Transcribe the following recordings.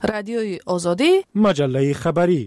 رادیوی آزادی، مجله خبری.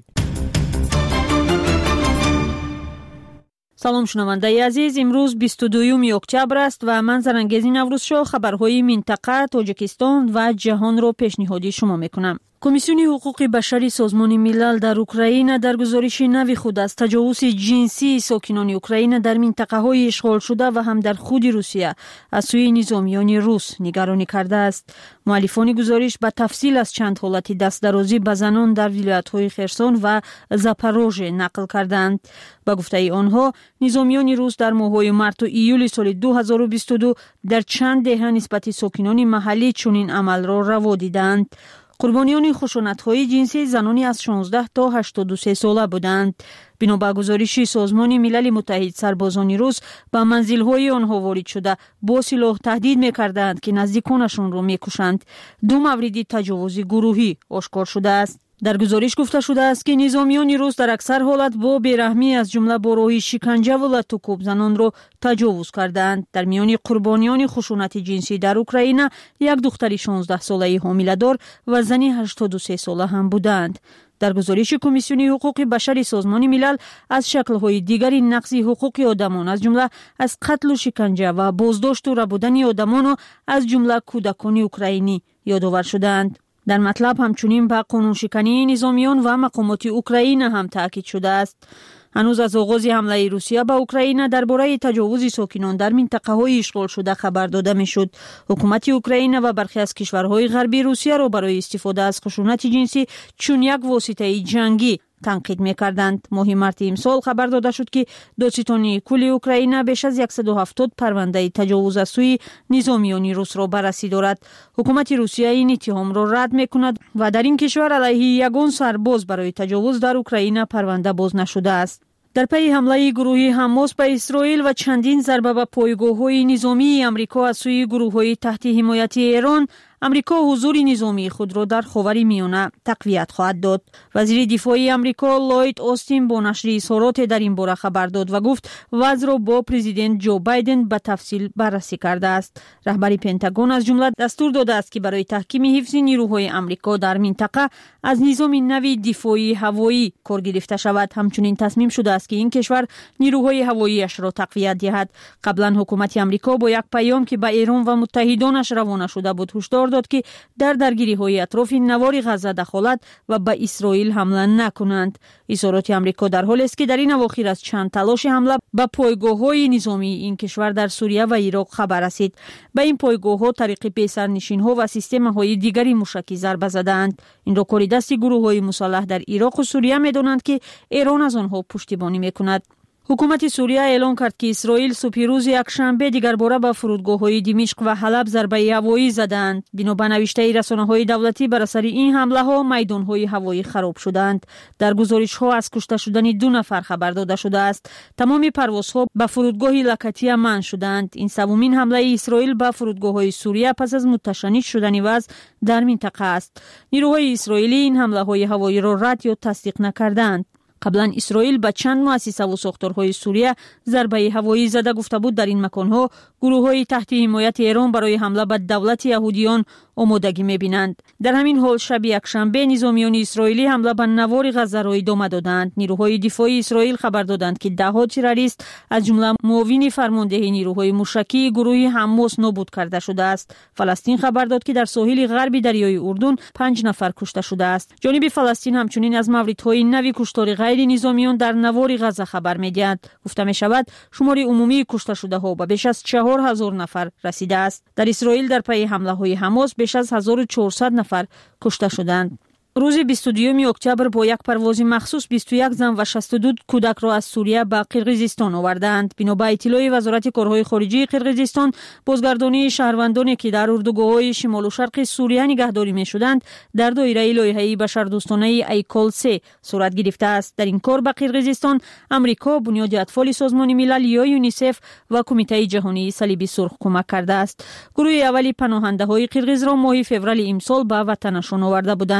سلام شنوندگان عزیز، امروز 22 اکتبر است و من زرنگیزی نوروزشاه خبرهای منطقه، تاجیکستان و جهان را پیشنهادی شما میکنم. کمیسیون حقوق بشری سازمان ملل در اوکراین در گزارش نو خود از تجاوز جنسی ساکنان اوکراین در منطقه های اشغال شده و هم در خود روسیه از سوی نظامیان روس نگرانی کرده است. مؤلفان گزارش به تفصیل از چند حالت دستدرازی به زنان در ولایت های خرسون و زاپاروژه نقل کردند. با گفته آنها، نظامیان روس در ماه‌های مارس و ایول سال 2022 در چند دهه نسبت ساکنان محلی چنین عمل را روا دیدند. قربانیان خشونت‌های جنسی زنانی از 16 تا 83 ساله بودند. بنابر گزارش سازمان ملل متحد، سربازان روس به منزل‌های آنها وارد شده با سلاح تهدید می‌کردند که نزدیکانشان را می‌کشند. 2 مورد تجاوز گروهی آشکار شده است. در گزارش گفته شده است که نظامیان روس در اکثر حالت با بیرحمی از جمله با راه شکنجه و لطوکوب زنان را تجاوز کردند. در میان قربانیان خشونت جنسی در اوکراین یک دختر 16 ساله حامله‌دار و زنی 83 ساله هم بودند. در گزارش کمیسیون حقوق بشری سازمان ملل از شکل‌های دیگری نقض حقوق آدمان از جمله از قتل و شکنجه و بازداشت و ربودن آدمان از جمله کودکان اوکراینی یادآور شدند. در مطلب همچنین به قانون شکنی نظامیان و مقامات اوکراین هم تاکید شده است. هنوز از آغاز حمله روسیه به اوکراین درباره تجاوز ساکنان در منطقه‌های اشغال شده خبر داده می‌شد. حکومت اوکراین و برخی از کشورهای غربی روسیه را برای استفاده از خشونت جنسی چون یک واسطه جنگی تنقید می‌کردند. ماه مارس امسال خبر داده شد که دادستانی کل اوکراین بیش از 170 پرونده تجاوز از سوی نظامیان روس را بررسی دارد. حکومت روسیه این اتهام را رد می‌کند و در این کشور علیه یگان سرباز برای تجاوز در اوکراین پرونده باز نشده است. در پی حمله گروهی حماس به اسرائیل و چندین ضربه به پایگاه‌های نظامی آمریکا از سوی گروه‌های تحت حمایت ایران، آمریکا حضور نظامی خود را در خاورمیانه تقویت خواهد داد. وزیر دفاع آمریکا لوید آستین با نشر اظهارات در این باره خبر داد و گفت وضع را با پرزیدنت جو بایدن به تفصیل بررسی کرده است. رهبر پنتاگون از جمله دستور داده است که برای تحکیم حفظ نیروهای آمریکا در منطقه از نظام نوی دفاعی هوایی کار گرفته شود. همچنین تصمیم شده است که این کشور نیروهای هوایی‌اش را تقویت دهد. قبلا حکومت آمریکا با یک پیام که به ایران و متحدانش روانه شده بود هشدار داد که در درگیری‌های اطراف نوار غزه دخالت و به اسرائیل حمله نکنند. اظهارات آمریکا در حالی است که در این اواخر از چند تلاش حمله به پایگاه‌های نظامی این کشور در سوریه و عراق خبر رسید. به این پایگاه‌ها طریق پیسرنشین‌ها و سیستم‌های دیگری موشکی ضربه زدند. این را کار دست گروه‌های مسلح در عراق و سوریه می‌دانند که ایران از آنها پشتیبانی می‌کند. حکومت سوریه اعلام کرد که اسرائیل صبح روز یکشنبه دیگر باره به فرودگاه‌های دمشق و حلب ضربه هوایی زدند. بنابر نوشته رسانه‌های دولتی بر اثر این حمله‌ها میدان‌های هوایی خراب شدند. در گزارش‌ها از کشته شدن 2 نفر خبر داده شده است. تمام پروازها به فرودگاه لکتیه منع شدند. این سومین حمله اسرائیل به فرودگاه‌های سوریه پس از متشنج شدن وضع در منطقه است. نیروهای اسرائیلی این حمله‌های هوایی را رد یا تصدیق نکردند. قبلا اسرائیل به چند مؤسسه و ساختارهای سوریه ضربه هوایی زده گفته بود در این مکانها گروه‌های تحت حمایت ایران برای حمله به دولت یهودیان آمادگی می‌بینند. در همین حال شب یکشنبه نظامیان اسرائیلی حمله به نوار غزه را ادامه دادند. نیروهای دفاعی اسرائیل خبر دادند که ده‌ها تروریست از جمله معاون فرمانده نیروهای موشکی گروه حماس نابود کرده شده است. فلسطین خبر داد که در ساحل غربی دریای اردن 5 نفر کشته شده است. جانب فلسطین همچنین از موردهای نوی کشتار غیر نظامیان در نوار غزه خبر می‌دهد. گفته می‌شود شمار عمومی کشته شده‌ها به بیش از 4000 نفر رسیده است. در اسرائیل در پی حمله‌های حماس بیش از 1400 نفر کشته شدند. روز 22 اکتبر با یک پرواز مخصوص 21 زن و 62 کودک را از سوریه به قرقیزستان آوردند. بنابر اطلاع وزارت کارهای خارجه قرقیزستان، بازگردانی شهروندانی که در اردوگاه‌های شمال و شرق سوریه نگهداری می‌شدند در دایره لایحه بشردوستانه ایکال 3 صورت گرفته است. در این کار به قرقیزستان آمریکا، بنیاد اطفال سازمان ملل یا یونیسف و کمیته جهانی صلیب سرخ کمک کرده است. گروه اولی پناهنده‌های قرقیز را ماه فوریه امسال به وطنشان آورده بودند. آن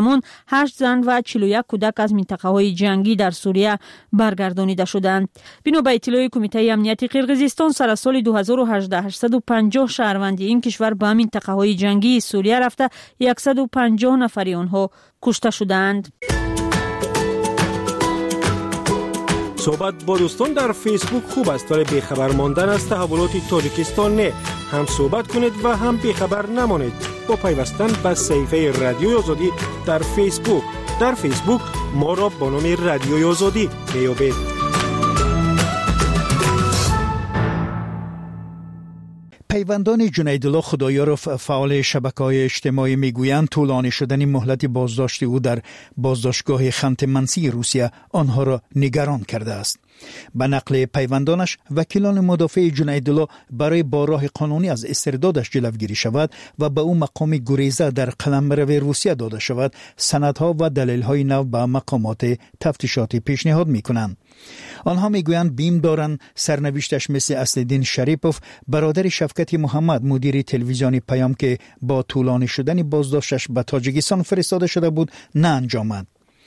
همون 8 زن و 41 کودک از منطقه‌های جنگی در سوریه برگردانیده شدند. بنا به اطلاع کمیته امنیتی قرقیزستان سال 2018 850 شهروند این کشور به منطقه‌های جنگی سوریه رفته 150 نفری آنها کشته شدند. صحبت با دوستان در فیسبوک خوب است ولی بیخبر ماندن از تحولات تاجیکستان نه. هم صحبت کنید و هم بیخبر نمانید با پیوستن به صفحه رادیوی آزادی در فیسبوک. در فیسبوک ما را با نام رادیوی آزادی میابید. پیوندان جنیدالله خدایارف فعال شبکه‌های اجتماعی میگویند طولانی شدن مهلت بازداشت او در بازداشتگاه خانت منسی روسیه آنها را نگران کرده است. به نقل پیوندانش وکیلان مدافع جنیدالله برای با راه قانونی از استردادش جلوگیری شود و به او مقام گریزه در قلمرو روسیه داده شود سندها و دلیل‌های نو به مقامات تفتیشاتی پیشنهاد می‌کنند. آنها میگویند بیم دارند سرنوشتش مثل اسدالدین شریپوف برادر شفقت محمد مدیر تلویزیونی پیام که با طولانی شدن بازداشتش به تاجیکستان فرستاده شده بود نه انجامد.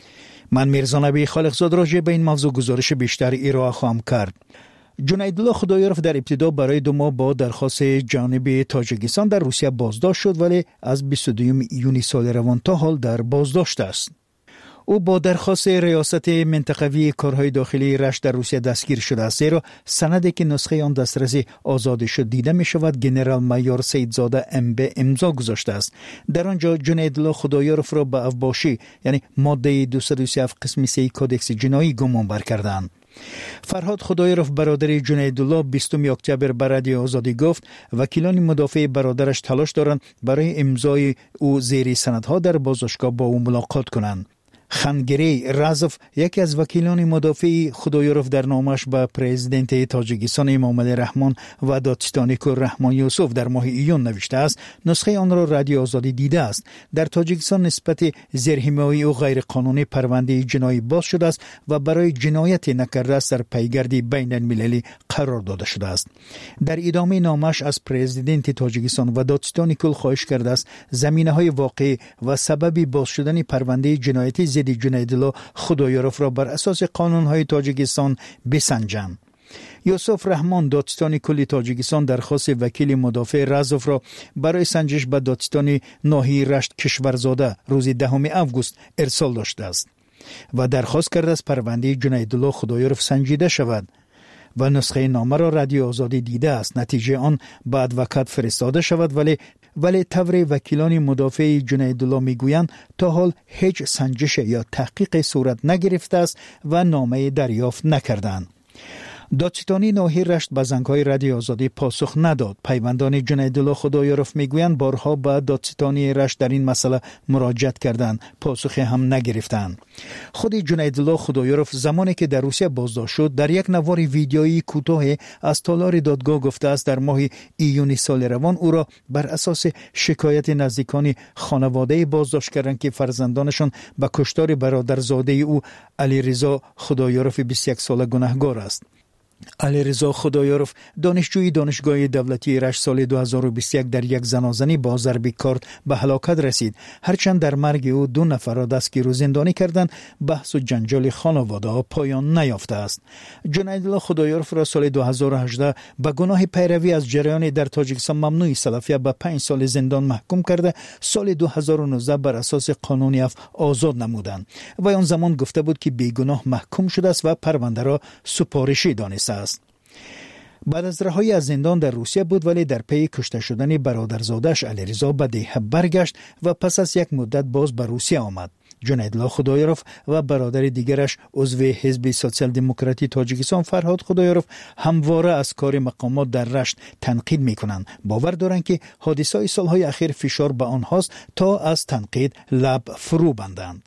من میرزا نبی خالقزاد راجع به این موضوع گزارش بیشتر ارائه خواهم کرد. جنیدالله خدایارف در ابتدا برای 2 ماه با درخواست جانب تاجیکستان در روسیه بازداشت شد ولی از 22 یونی سال روان تا حال در بازداشت است. او با درخواست ریاست منطقوی کارهای داخلی رشت در روسیه دستگیر شده است زیرا سندی که نسخه آن دسترس آزاد شد دیده می شود جنرال مایور سیدزاده MB امضا گذاشته است. در آنجا جنیدالله خدایارف را به افباشی یعنی ماده 237 قسم 3 کودکس جنایی گمان بر کردند. فرهاد خدایارف برادر جنیدالله 20 اکتبر بر رادیو آزادی گفت وکیلان مدافع برادرش تلاش دارند برای امضای او زیر سندها در بازداشتگاه با او ملاقات کنند. خانگری رازوف یکی از وکیلان مدافع خدایارف در نامش به پرزیدنت تاجیکستان امام علی رحمان و دادستانی کل رحمان یوسف در ماه ایون نوشته است نسخه آن را رادیو آزادی دیده است. در تاجیکستان نسبت زیرحمایی و غیر قانونی پرونده جنایی باز شده است و برای جنایت نکرده است در پیگرد بین المللی قرار داده شده است. در ادامه نامش از پرزیدنت تاجیکستان و دادستانی کل خواهش کرده است زمینه‌های واقعی و سبب باز شدن پرونده جنایتی ضد جنیدالله خدایارف را بر اساس قانون‌های تاجیکستان بسنجند. یوسف رحمان دادستانی کل تاجیکستان درخواست وکیل مدافع رازوف را برای سنجش به دادستانی ناحیه رشت کشورزاده روز 10 اوگوست ارسال داشته است و درخواست کرده است پرونده جنیدالله خدایارف سنجیده شود و نسخه نامه را رادیو آزادی دیده است. نتیجه آن به ادوکات فرستاده شود ولی طور وکیلان مدافع جنیدالله میگویند تا حال هیچ سنجش یا تحقیق صورت نگرفته است و نامه دریافت نکردند. دادستانی ناحیه رشت به زنگ‌های رادیو آزادی پاسخ نداد. پیوندان جنیدالله خدایارف میگویند بارها به دادستانی رشت در این مسئله مراجعت کردند پاسخی هم نگرفتند. خود جنیدالله خدایارف زمانی که در روسیه بازداشت شد در یک نوار ویدیویی کوتاه از تالار دادگاه گفته است در ماه ایون سال روان او را بر اساس شکایت نزدیکان خانواده بازداشت کردند که فرزندانشان به کشتار برادرزاده او علیرضا خدایارف 21 ساله گناهکار است. علیرضا خدایارف دانشجوی دانشگاه دولتی رشت سال 2021 در یک زنازنی با ضرب کارت به هلاکت رسید. هرچند در مرگ او 2 نفر را دستگیر و زندانی کردند بحث و جنجال خانواده پایان نیافته است. جنیدالله خدایارف را سال 2018 به گناه پیروی از جریان در تاجیکستان ممنوع سلفیه به 5 سال زندان محکوم کرده سال 2019 بر اساس قانونی آزاد نمودند و آن زمان گفته بود که بیگناه محکوم شده است و پرونده را سپارشی دانسته است. بعد از رهایی از زندان در روسیه بود ولی در پی کشته شدن برادرزادش علیرضا به دیه برگشت و پس از یک مدت باز به روسیه آمد. جنیدالله خدایارف و برادر دیگرش عضو حزب سوسیال دموکراتی تاجیکستان فرهاد خدایارف همواره از کار مقامات در رشت تنقید می‌کنند. باور دارند که حادثه‌های سالهای اخیر فشار به آنهاست تا از تنقید لب فرو بندند.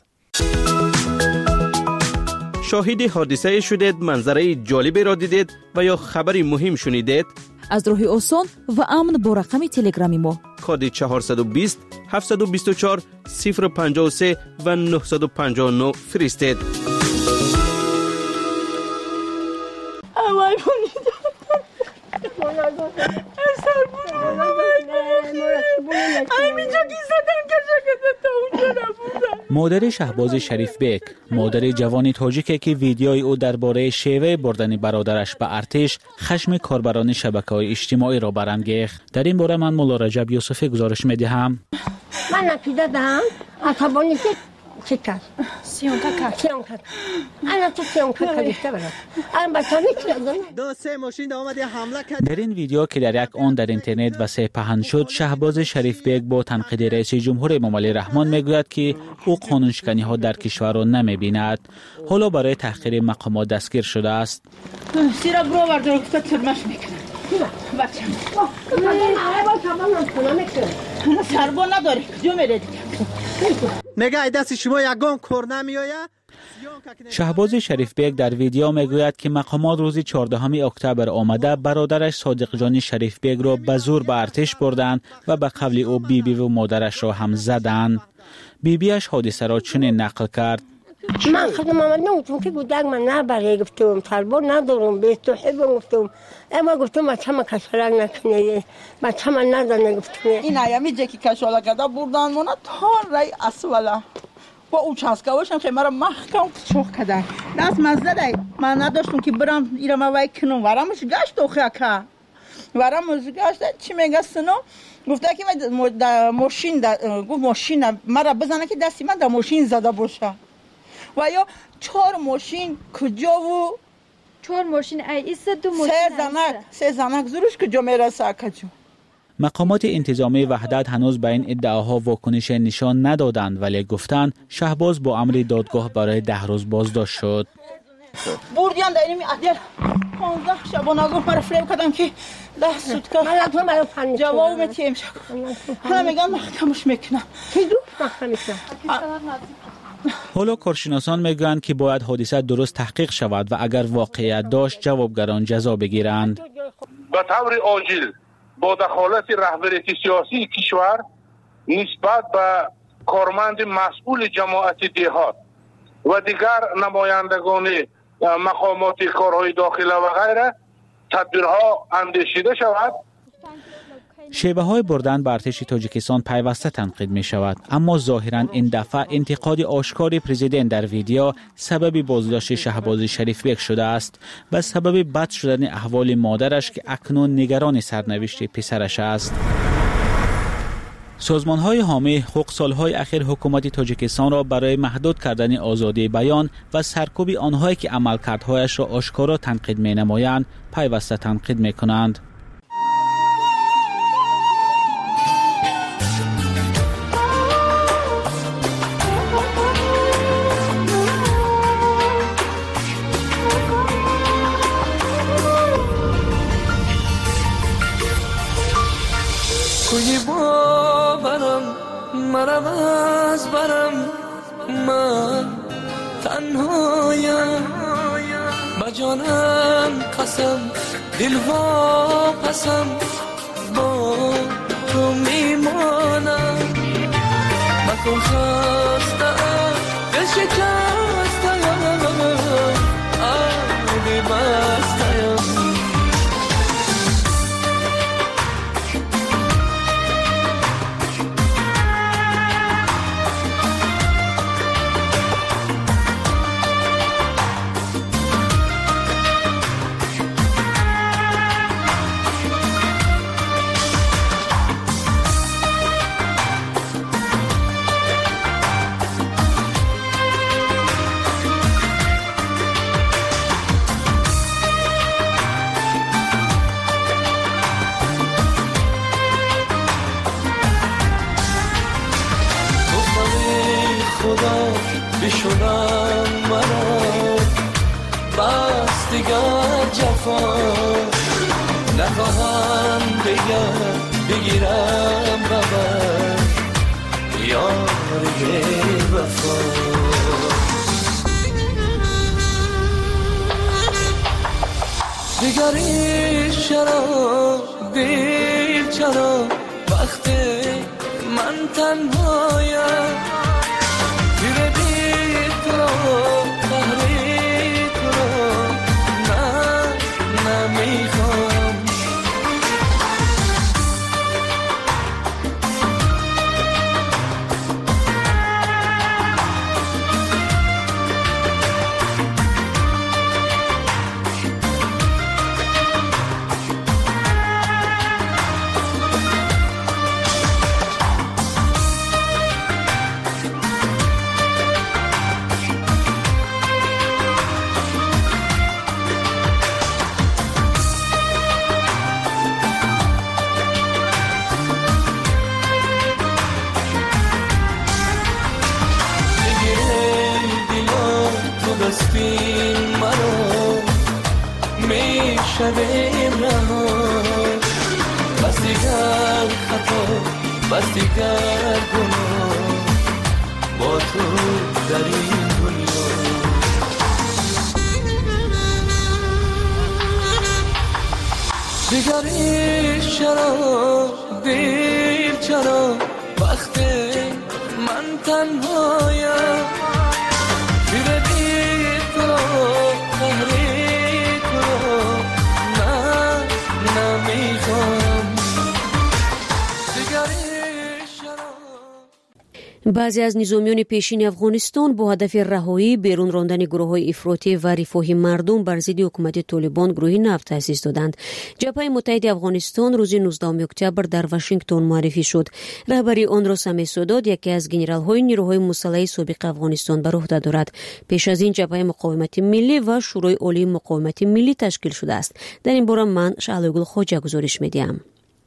شاهد حادثه شدید، منظره جالبی را دیدید و یا خبری مهم شنیدید؟ از راه آسان و امن با رقم تلگرامی ما کد 420 724 053 و 959 فرستید. همینجا کی زدن که شکست تا اونجا نبودن. مادر شهباز شریف بیگ، مادر جوان تاجیک که ویدیوی او درباره شیوه بردن برادرش به ارتش خشم کاربران شبکه‌های اجتماعی را برانگیخت. در این باره من مولا رجب یوسفی گزارش می‌دهم. من عقیده دارم عصبانی که چی کرد؟ سیون کرد. انا تو سیون کردیشته برد. الان بچه‌ها می‌تونن. دو سه ماشین آمده حمله کرد. در این ویدیو که در یک آن در اینترنت وسیع پهن شد، شهباز شریف بیگ با تنقید رئیس جمهور امام علی رحمان میگوید که او قانونشکنی ها در کشور را نمی‌بیند. حالا برای تحقیر مقامات دستگیر شده است. سیرا برو بردار که ترمش میکنه. بچه ما سربا نداری کجا میره دیگه. نگه دست شما یگان کور نمیآید. شهباز شریف بیگ در ویدیو میگوید که مقامات روز 14 اکتبر آمده برادرش صادق جان شریف بیگ را به زور به ارتش بردند و به قول او بیبی و مادرش را هم زدند. بیبیش حادثه را چنین نقل کرد: من خودم آمد نمیتونم که گودک من نبره گفتم سربا ندارم به توحیب گفتم اما گفتم بچه من کشالک نکنه بچه من نداره گفتم این ایامی جه که کشالک کرده بردن مانا تا رای اسوله با او چسکوشم که مرا محکم چوخ کردن دست مزده دی من نداشتم که برم ایرم وای کنم ورمش گشت اوخه که ورمش گشت چی میگه سنو گفته که ماشین مرا بزنه که دستی من در ماشین زده باشه و یا 4 ماشین کجا و 4 ماشین ایسته 2 ماشین سه زنک زروش کجا میرسه کجا. مقامات انتظامی وحدت هنوز به این ادعاها واکنش نشان ندادند ولی گفتند شهباز با امر دادگاه برای 10 روز بازداشت شد. بردیان در اینمی عدل 15 شبانه گفت مرا فریب کردم که 10 سوتکا جواب میتیم شد حالا میگن محکمش میکنم حالا کارشناسان میگویند که باید حادثه درست تحقیق شود و اگر واقعیت داشت جوابگران جزا بگیرند. به طور عاجل با دخالت رهبری سیاسی کشور نسبت به کارمند مسئول جماعت دهات و دیگر نمایندگان مقامات کارهای داخله و غیره تدبیرها اندیشیده شود. شیوه های بردن به ارتش تاجیکستان پیوسته تنقید می شود، اما ظاهرا این دفعه انتقاد آشکار پرزیدنت در ویدیو سبب بازداشت شهباز شریف بیگ شده است و سبب بد شدن احوال مادرش که اکنون نگران سرنوشت پسرش است. سازمان های حامی حقوق سالهای اخیر حکومت تاجیکستان را برای محدود کردن آزادی بیان و سرکوب آنهایی که عملکردهایش را آشکارا تنقید می نمایند پیوسته تنقید می کنند. کوی باورم مرم از برم من تنهایم با جانم قسم دل واپسم با تو میمانم مکن خستم دل شکستم آبی بستم بشونم مرا بس دیگر جفا نخواهم بگیرم ببر یاری وفا دیگری چرا دیر چرا وقتی من تنهایم هستیم مرا میشویم رها بس دیگر خطا بس دیگر گناه با تو در این دنیا دیگر عشق چرا دیر چرا وقت من تنهایم دیره دیر تو قهری تو نه نمیخوام دیگر عشق چرا. بعضی از نظامیان پیشین افغانستان با هدف رهایی بیرون راندن گروه‌های افراطی و رفاه مردم بر ضد حکومت طالبان گروه نفت تأسیس دادند. جبهه متحده افغانستان روز 19 اکتبر در واشنگتن معرفی شد. رهبری آن را سمی سادات یکی از گنرال‌های نیروهای مسلح سابق افغانستان بر عهده دارد. پیش از این جبهه مقاومت ملی و شورای عالی مقاومت ملی تشکیل شده است. در این باره من شعله‌گل خواجه گزارش می‌دهم.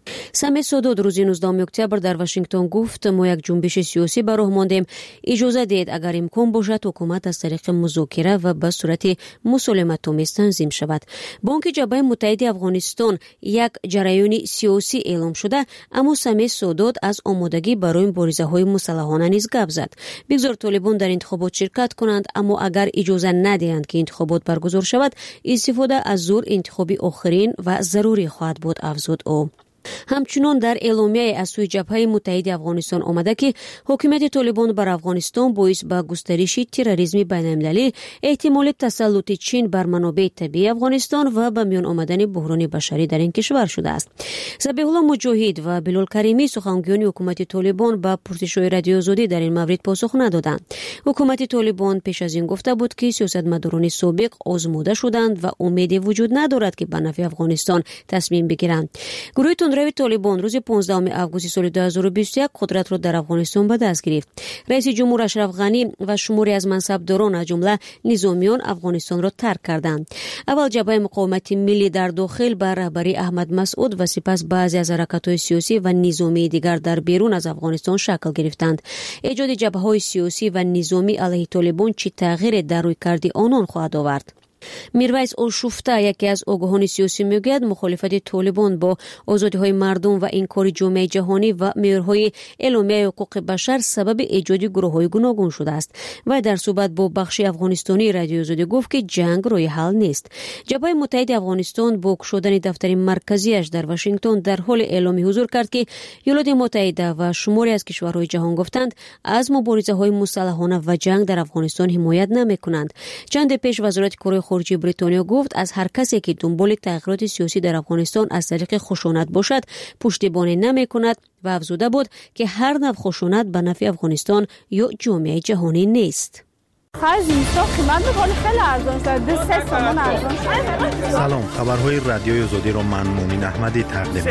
سمی سادات روز 19 اکتبر در واشنگتن گفت ما یک جنبش سیاسی به راه ماندیم. اجازه دهید اگر امکان باشد حکومت از طریق مذاکره و به صورت مسالمت‌آمیز تنظیم شود. با آنکه جبهه متحده افغانستان یک جریان سیاسی اعلام شده، اما سمی سادات از آمادگی برای مبارزه‌های مسلحانه نیز گپ زد. بگذار طالبان در انتخابات شرکت کنند، اما اگر اجازه ندهند که انتخابات برگزار شود، استفاده از زور انتخابی آخرین و ضروری خواهد بود افزود او. همچنان در اعلامیه از سوی جبهه متحده افغانستان آمده که حکومت طالبان بر افغانستان باعث به گسترش تروریسم بین‌المللی، احتمال تسلط چین بر منابع طبیعی افغانستان و به میان آمدن بحران بشری در این کشور شده است. ذبیح الله مجاهد و بلال کریمی سخنگویان حکومت طالبان به پرسش‌های رادیو آزادی در این مورد پاسخ ندادند. حکومت طالبان پیش از این گفته بود که سیاستمداران سابق آزموده شدند و امیدی وجود ندارد که به نفع افغانستان تصمیم بگیرند. گروه تندروی طالبان روز 15 آگوست سال 2021 قدرت را در افغانستان به دست گرفت. رئیس جمهور اشرف غنی و شماری از منصبداران از جمله نظامیان افغانستان را ترک کردند. اول جبهه مقاومت ملی در داخل به رهبری احمد مسعود و سپس بعضی از حرکت‌های سیاسی و نظامی دیگر در بیرون از افغانستان شکل گرفتند. ایجاد جبهه‌های سیاسی و نظامی علیه طالبان چه تغییر در رویکرد آنان خواهد آورد؟ میرویس اوشوفته یکی از آگاهان سیاسی میگوید مخالفت طالبان با آزادی‌های مردم و انکار جامعه جهانی و معیارهای اعلامیه حقوق بشر سبب ایجاد گروه‌های گوناگون شده است و در صحبت با بخش افغانستانی رادیو آزادی گفت که جنگ راه حل نیست. جبهه متحده افغانستان با گشودن دفتر مرکزیش در واشنگتن در حال اعلام حضور کرد که ایالات متحده و شماری از کشورهای جهان گفتند از مبارزه‌های مسلحانه و جنگ در افغانستان حمایت نمی‌کنند. چند پیش وزارت کره خارجه بریتانیا گفت از هر کسی که دنبال تغییرات سیاسی در افغانستان از طریق خشونت باشد پشتیبانی نمی‌کند و افزوده بود که هر نوع خشونت به نفع افغانستان یا جامعه جهانی نیست. خرج اینستا قیمت می‌کنه خیلی ارزان شده 3 تومان ارزان شده. سلام، خبرهای رادیوی آزادی را من مومن احمدی تقدیم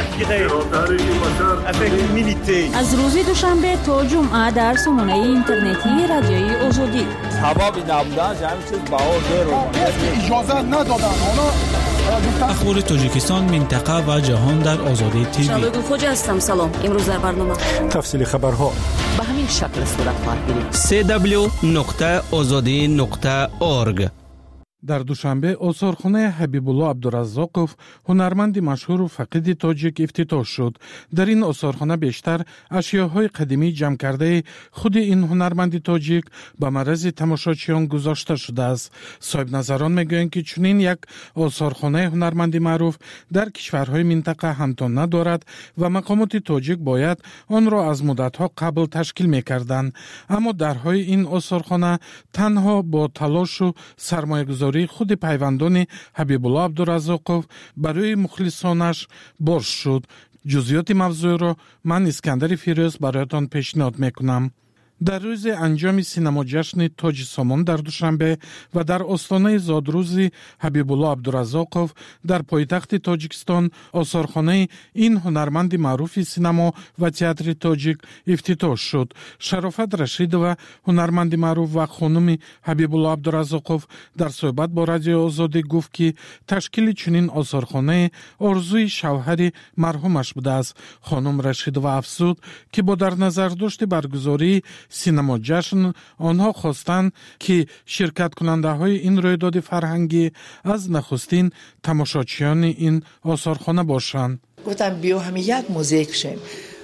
می‌کنم. از روز دوشنبه تا جمعه در سامانه اینترنتی رادیوی آزادی. هوا بی‌نبودن همین چیز باور داره. اجازه ندادن اخبار تاجیکستان، منطقه و جهان در آزادی تیوی. شعله‌گل خواجه هستم. سلام. امروز در برنامه تفصیل خبرها به همین شکل صورت خواهد گرفت. www.azadi.org. در دوشنبه آثارخانه حبیب الله عبدالرزاقов هنرمند مشهور و فقید تاجیک افتتاح شد. در این آثارخانه بیشتر اشیاءهای قدیمی جمع کرده خود این هنرمند تاجیک به معرض تماشاچیان گذاشته شده است. صاحب نظران میگویند که چنین یک آثارخانه هنرمند معروف در کشورهای منطقه همتا ندارد و مقامات تاجیک باید آن را از مدتها قبل تشکیل میکردند. اما درهای این آثارخانه تنها با تلاش و سرمایه‌گذاری خود پیوندان حبیب الله عبدالرزاقов برای مخلصانش باز شد. جزئیات موضوع را من اسکندر فیروز برایتان پیشنهاد میکنم. در روز انجام سینما جشن تاج سامان در دوشنبه و در آستانه زادروز حبیب الله عبدالرزاقov در پایتخت تاجیکستان آثارخانه این هنرمند معروف سینما و تئاتر تاجیک افتتاح شد. شرافت رشیدова هنرمند معروف و خانم حبیب الله عبدالرزاقov در صحبت با رادیو آزادی گفت که تشکیل چنین آثارخانه آرزوی شوهر مرحومش بوده است. خانم رشیدова افزود که با در نظر داشت برگزاری سینما جشن آنها خواستند که شرکت کننده های این رویداد فرهنگی از نخستین تماشاچیان این آثارخانه باشند. گفتم بیا همین یک موزیک شیم،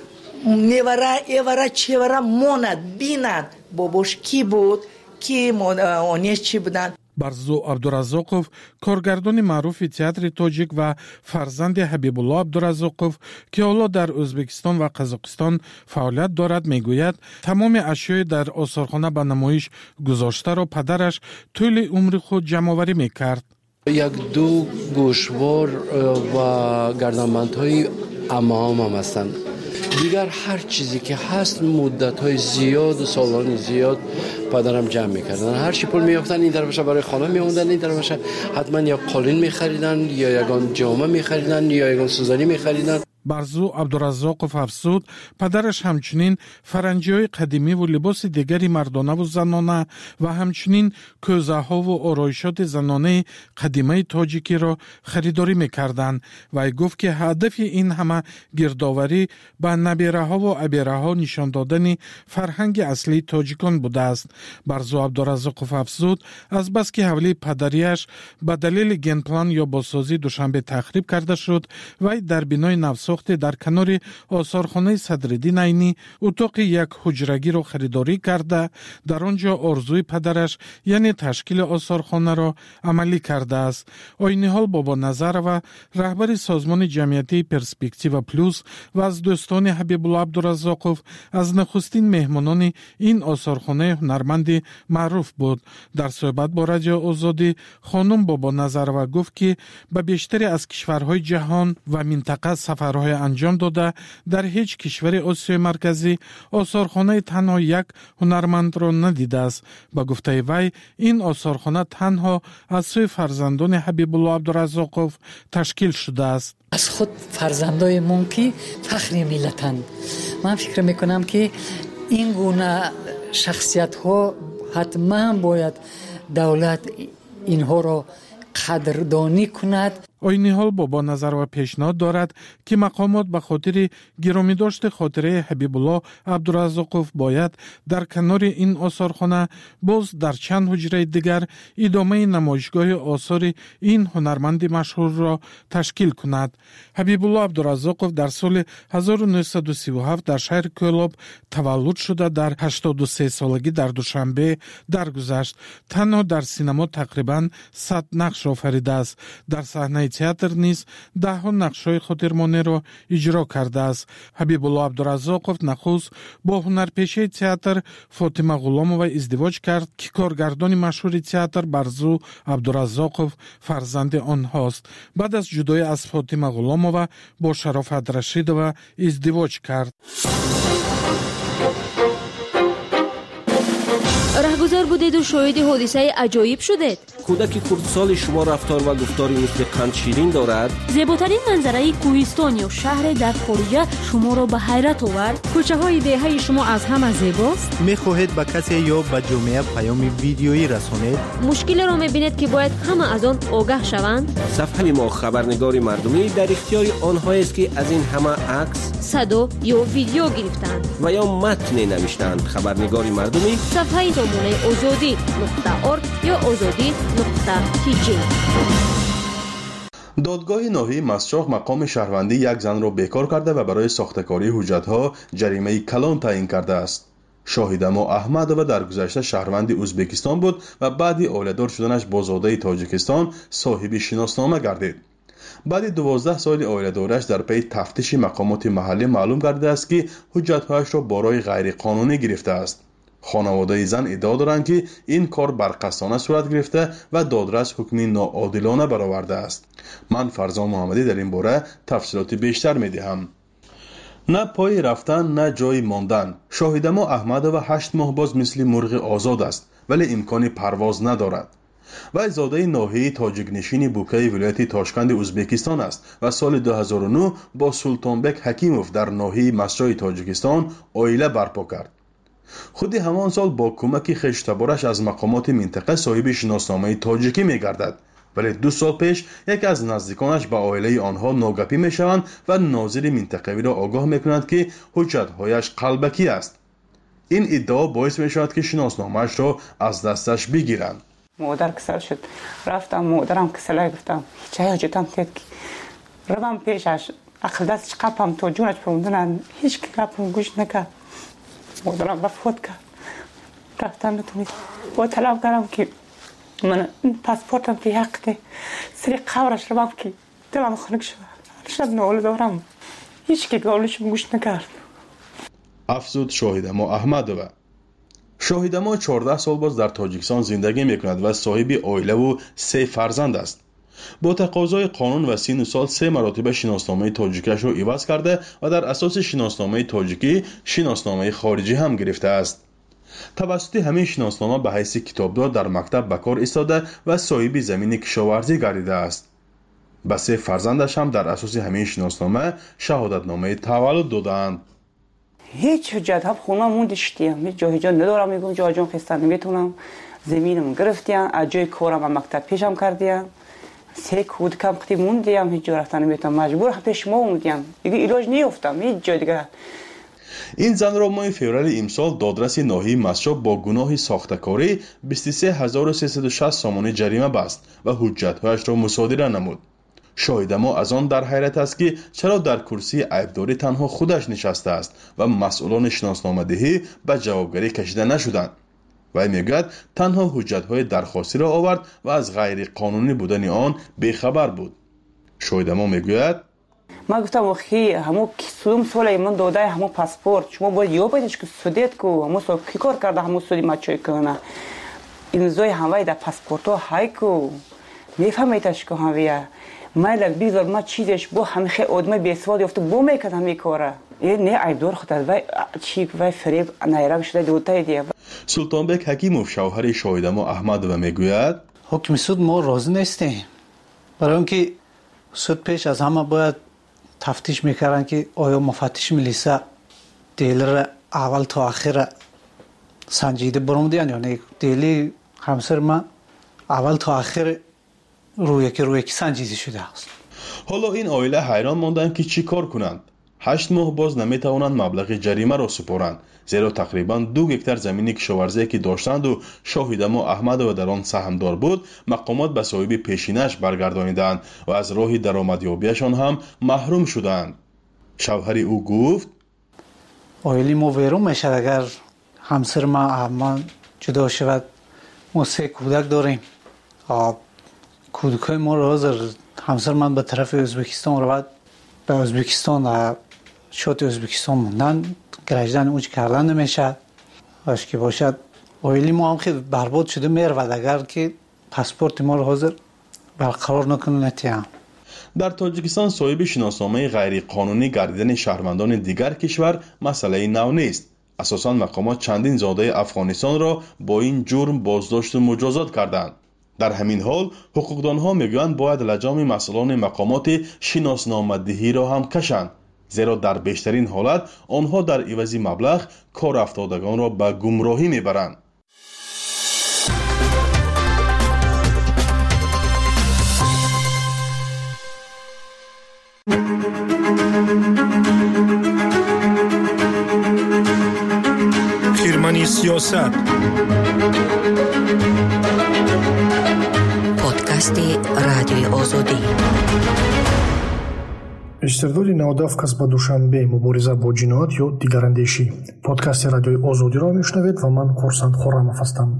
نیوره چیوره موند بیند باباش کی بود، کی آنیش چی بودن. барзу абдураззоқов коргардони маъруфи театри тоҷик ва фарзанди ҳабибулло абдураззоқов ки ҳоло дар ӯзбекистон ва қазоқистон фаъолият дорад мегӯяд тамоми ашёи дар осорхона ба намоиш гузоштаро падараш тӯли умри худ ҷамъоварӣ мекард. як ду гӯшвор ва гарданбандҳои амаам ҳам ҳастанд. дигар ҳар чизе ки ҳаст муддатҳои зиёду солони зиёд падарам ҷамъ мекардан. ҳар чӣ пул меёфтанд ин тарафаша барои хона мемонданд, ин тарафаша ҳатман ё қолин мехариданд ё ягон ҷома мехариданд ё ягон сӯзанӣ мехариданд. барзу абдураззоқов афзуд падараш ҳамчунин фаранҷиҳои қадимиву либоси дигари мардонаву занона ва ҳамчунин кӯзаҳову ороишоти занонаи қадимаи тоҷикиро харидорӣ мекарданд. вай гуфт ки ҳадафи ин ҳама гирдоварӣ ба набераҳову абераҳо нишон додани фарҳанги аслии тоҷикон будааст. барзу абдураззоқов афзуд азбаски ҳавлии падариаш ба далели генплан ё босозӣ душанбе тахриб карда шуд, вай дар бинои навсохте дар канори осорхонаи Садриддин Айнӣ утоқи як ҳуҷрагиро харидорӣ карда дар он ҷо орзуи падараш яъне ташкили осорхонаро амалӣ кардааст. Ойниҳол Бобоназарова раҳбари созмони ҷамъиятии Перспектива плюс ва аз дӯстони Ҳабибулло Абдураззоқов аз нахустин меҳмонони ин осорхонаи ҳунарманди маъруф буд. дар суҳбат бо Радиои Озодӣ хонум Бобоназарова гуфт ки ба бештари аз кишварҳои ҷаҳон ва минтақа сафарҳои анҷом дода дар ҳеҷ кишвари Осиёи марказӣ осорхонаи танҳо як ҳунармандро надидааст. ба гуфтаи вай ин осорхона танҳо аз сӯи фарзандони Ҳабибулло Абдураззоқов ташкил шудааст. аз худ фарзандоимон ки фахри миллатанд. ман фикр мекунам ки ин гуна шахсиятҳо ҳатман бояд давлат инҳоро қадрдонӣ кунад. ойниҳол Бобоназарова пешниҳод дорад ки мақомот ба хотири гиромидошти хотираи Ҳабибулло Абдураззоқов бояд дар канори ин осорхона боз дар чанд ҳуҷраи дигар идомаи намоишгоҳи осори ин ҳунарманди машҳурро ташкил кунад. Ҳабибулло Абдураззоқов дар соли 1937 дар шаҳри Кӯлоб таваллуд шуда дар 83 солагӣ дар Душанбе даргузашт. танҳо дар синемо тақрибан 100 нақш офаридааст. дар саҳнаи театр низ даҳҳо нақшҳои хотирмонеро иҷро кардааст. Ҳабибулло Абдураззоқов нахуст бо ҳунарпешаи театр Фотима Ғуломова издивоҷ кард ки коргардони машҳури театр Барзу Абдураззоқов фарзанди онҳост. баъд аз ҷудоӣ аз Фотима Ғуломова бо Шарофат Рашидова издивоҷ кард. раҳгузор будеду шоҳиди ҳодисаи аҷоиб шудед. кӯдаки курдсоли шумо рафтор ва гуфтори мисли қандширин дорад? зеботарин манзараи кӯҳистон ё шаҳре дар хориҷа шуморо ба ҳайрат овард? кӯчаҳои деҳаи шумо аз ҳама зебост? мехоҳед ба касе ё ба ҷомеа паёми видеоӣ расонед? мушкилеро мебинед ки бояд ҳама аз он огаҳ шаванд? сафҳаи мо хабарнигори мардумӣ дар ихтиёри онҳоест ки аз ин ҳама акс, садо ё видео гирифтанд ва ё матне навиштанд. хабарнигори мардумӣ сафҳаи зомонаи озодӣ.орг ё озодӣ.tg. додгоҳи ноҳияи Масчоҳ мақоми шаҳрвандӣ як занро бекор карда ва барои сохтакории ҳуҷҷатҳо ҷаримаи калон таъин кардааст. шоҳидамо Аҳмадова дар гузашта шаҳрванди Ӯзбекистон буд ва баъди оиладор шуданаш бо зодаи Тоҷикистон соҳиби шиноснома гардид. баъди 12 соли оиладораш дар пайи тафтиши мақомоти маҳаллӣ маълум гардидааст ки ҳуҷҷатҳояшро бо роҳи ғайриқонунӣ гирифтааст. хонаводаи зан иддао доранд ки ин кор барқасона сурат гирифта ва додрас ҳукми ноодилона баровардааст. ман Фарзон Муҳаммадӣ дар ин бора тафсилоти бештар медиҳам. на пои рафтан, на ҷои мондан. шоҳидамо Аҳмадова 8 моҳ боз мисли мурғи озод аст, вале имкони парвоз надорад. вай зодаи ноҳияи тоҷикнишини Букаи вилояти Тошканди Ӯзбекистон аст ва соли 2009 бо Султонбек Ҳакимов дар ноҳияи Масчоҳи Тоҷикистон оила барпо кард. худи ҳамон сол бо кӯмаки хештабораш аз мақомоти минтақа соҳиби шиносномаи тоҷикӣ мегардад, вале 2 сол пеш яке аз наздиконаш ба оилаи онҳо ногапӣ мешаванд ва нозири минтақавиро огоҳ мекунанд ки ҳуҷҷатҳояш қалбакӣ аст. این ادعا باعث می شود که شناسنامه‌اش را از دستش بگیرند. مادر کسل شد، رفتم مادرم کسلای گفتم هیچ حاجتم کرد که روم پیشش اخل دست قپم تو جونش پروندن هیچ که قپم گوش نکرد. مادرم وفات کرد. رفتم نتونید با طلب کردم که من پاسپورتم که حق ده سری قبرش رو که دلم خنک شد. شب نوال دارم هیچ که قولش گوش نکرد. افزود شاهدما احمدوه. شاهدما 14 سال باز در تاجیکستان زندگی میکند و صاحب عائله و 3 فرزند است. با تقاضای قانون و سن سال 3 مراتب شناسنامه تاجیکش را عوض کرده و در اساس شناسنامه تاجیکی شناسنامه خارجی هم گرفته است. توسط همین شناسنامه به حیث کتابدار در مکتب به کار ایستاده و صاحب زمین کشاورزی گردیده است. به 3 فرزندش هم در اساس همین شناسنامه شهادتنامه تولد دادند. هیچ حجت هم خونه موندشتیم، هیچ جا ندارم. میگم جا خستن نمیتونم، زمینم گرفتیم، از جای کارم مکتب پیشم کردیم، 3 کود کم ختی موندیم، هیچ جا رفتن نمیتونم، مجبور هم پیش ما موندیم دیگه، علاج نیفتم هیچ جای دیگه. این زن را ماه فوریه امسال دادرس ناحیه مسجد با گناه ساختکاری 23360 سامانه جریمه بست و حجت‌هایش را مصادره نمود. شاهدما از آن در حیرت است که چرا در کرسی عیبداری تنها خودش نشسته است و مسئولان شناسنامه‌دهی به جوابگری کشیده نشدند. و میگوید تنها حجت‌های درخواستی را آورد و از غیر قانونی بودن آن بیخبر بود. شاهدما میگوید من گفتم اخی همو کسوم سال من داده همو پاسپورت شما باید یو بایدش که سودیت کو همو سال کی کار کرده همو سودی مچای کنه این زوی هموی در پاسپورتو های کو میفهمیدش که همویه مالک بیزار ما چیزش بو همه خیلی آدمه بیسواد یافته بو میکرد همه کاره این نه عیبدار خود از وی چیک وی فریب نیرم شده دوتای دیگه. سلطانبک حکیموف شوهر شاهدما احمدوه میگوید حکم سود ما راضی نیستیم، برای اینکه سود پیش از همه باید تفتیش میکردن که آیا مفتش ملیسا دیل را اول تا آخر سنجیده برمودن یا نه. دیلی همسر ما اول تا آخر روی که سنجیده شده است. حالا این عائله حیران ماندند که چی کار کنند. 8 ماه باز نمیتوانند مبلغ جریمه را سپارند، زیرا تقریبا 2 هکتار زمین کشاورزی که داشتند و شاهدما احمدوه در آن سهمدار بود مقامات به صاحب پیشینش برگردانیدند و از راه درآمدیابیشان هم محروم شدند. شوهر او گفت عائله ما ویران میشد اگر همسر ما جدا شود. ما 3 کودک داریم، کودکای ما را حاضر همسر من به طرف ازبکستان رود، به ازبکستان شد ازبکستان موندن، گرجدن اوج کردن نمیشه باش که باشد. عائله ما هم خیلی برباد شده میرود اگر که پاسپورت ما را حاضر برقرار نکنه نتیم. در تاجیکستان صاحب شناسنامه غیر قانونی گردیدن شهروندان دیگر کشور مسئله نو نیست. اساساً مقامات چندین زاده افغانستان را با این جرم بازداشت و مجازات کردند. در همین حال حقوقدانها میگویند باید لجام مسئولان مقامات شناسنامه‌دهی را هم کشند، زیرا در بیشترین حالت آنها در عوض مبلغ کار افتادگان را به گمراهی میبرند. خیرمنی سیاست پادکست رادیوی آزادی. استرداد نوداف کس با دوشنبه مبارزه با جنایت یا دیگراندیشی. پادکست رادیوی آزادی را میشنوید و من خورسند خورم هستم.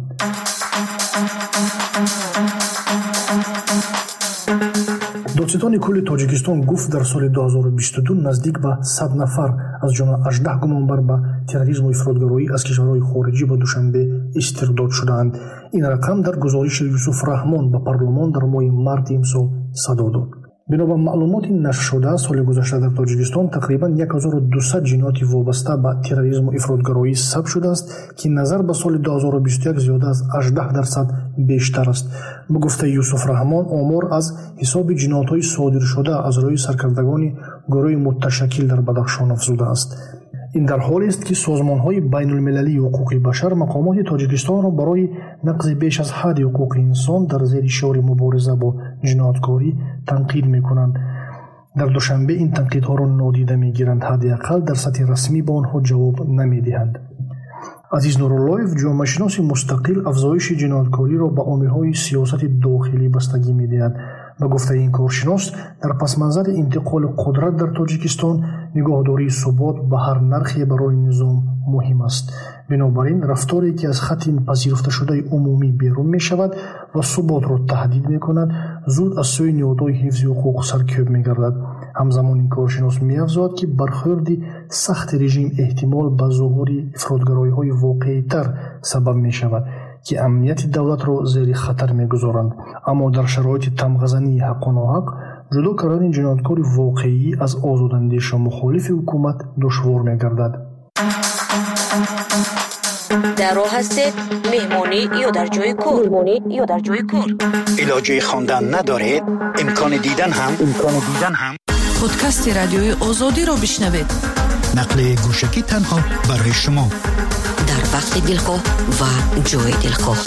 دادستان کل تاجیکستان گفت در سال 2022 نزدیک به 100 نفر از جمله 18 گمانبر به تروریسم و افراطگرایی از کشورهای خارجی به دوشنبه استرداد شدند. این رقم در گزارش یوسف رحمان به پارلمان در ماه مارس امسال صدا داد. بنابر معلومات نشر شده سال گذشته در تاجیکستان تقریبا 1200 جنایت وابسته به تروریسم و افراطگرایی ثبت شده است که نظر به سال 2021 زیاده از 18% بیشتر است. به گفته یوسف رحمان آمار از حساب جنایت‌های صادر شده از روی سرکردگان گروه متشکل در بدخشان افزوده است. این در حالی است که سازمان‌های بین‌المللی حقوق بشر مقامات تاجیکستان را برای نقض بیش از حد حقوق انسان در زیر شعار مبارزه با جنایتکاری تنقید می‌کنند. در دوشنبه این تنقیدها را نادیده می‌گیرند، حداقل در سطح رسمی به آنها جواب نمی‌دهند. азиз нуруллоев ҷомеашиноси мустақил афзоиши ҷинояткориро ба омилҳои сиёсати дохилӣ бастагӣ медиҳад. ба гуфтаи ин коршинос, дар пасманзари интиқоли қудрат дар Тоҷикистон нигоҳдории субот ба ҳар нархе барои низом муҳим аст. бинобар ин рафторе ки аз хатти пазируфташудаи умумӣ берун мешавад ва суботро таҳдид мекунад, зуд аз сӯи ниҳодҳои ҳифзи ҳуқуқ саркӯб мегардад. ҳамзамон ин коршинос меафзояд ки бархӯрди сахти режим эҳтимол ба зуҳури ифротгароиҳои воқеитар сабаб мешавад ки амнияти давлатро зери хатар мегузоранд. аммо дар шароити тамғазании ҳаққоноҳақ ҷудо кардани ҷинояткори воқеӣ аз озодандеша мухолифи ҳукумат душвор мегардад. дар роҳ ҳастед меҳмонӣ ё дар ҷойи кор. илоҷи хондан надоред? имкони дидан ҳам? подкасти радиои озодиро бишнавед. нақли гӯшагӣ танҳо барои шумо. дар вақти дилхоҳ ва ҷои дилхоҳ.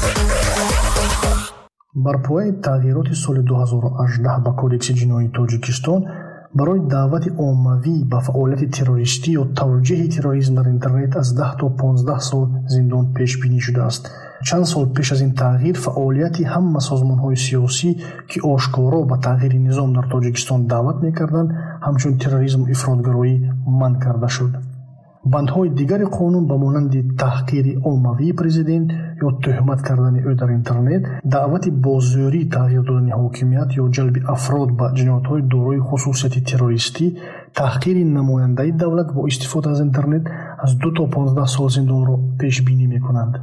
бар пояи тағйироти соли 2018 ба кодекси ҷиноии Тоҷикистон барои даъвати оммавӣ ба фаъолияти террористӣ ё тавҷиҳи терроризм дар интернет аз 10 то 15 сол зиндон пешбинӣ шудааст. чанд сол пеш аз ин тағйир фаъолияти ҳама созмонҳои сиёсӣ ки ошкоро ба тағйири низом дар Тоҷикистон даъват мекарданд, ҳамчун терроризму ифротгароӣ манъ карда шуд. бандҳои дигари қонун ба монанди таҳқири оммавии президент ё тӯҳмат кардани ӯ дар интернет, даъвати бозӯрӣ тағйир додани ҳокимият ё ҷалби афрод ба ҷиноятҳои дорои хусусияти террористӣ, таҳқири намояндаи давлат бо истифода аз интернет аз 2 то 15 сол зиндонро пешбинӣ мекунанд.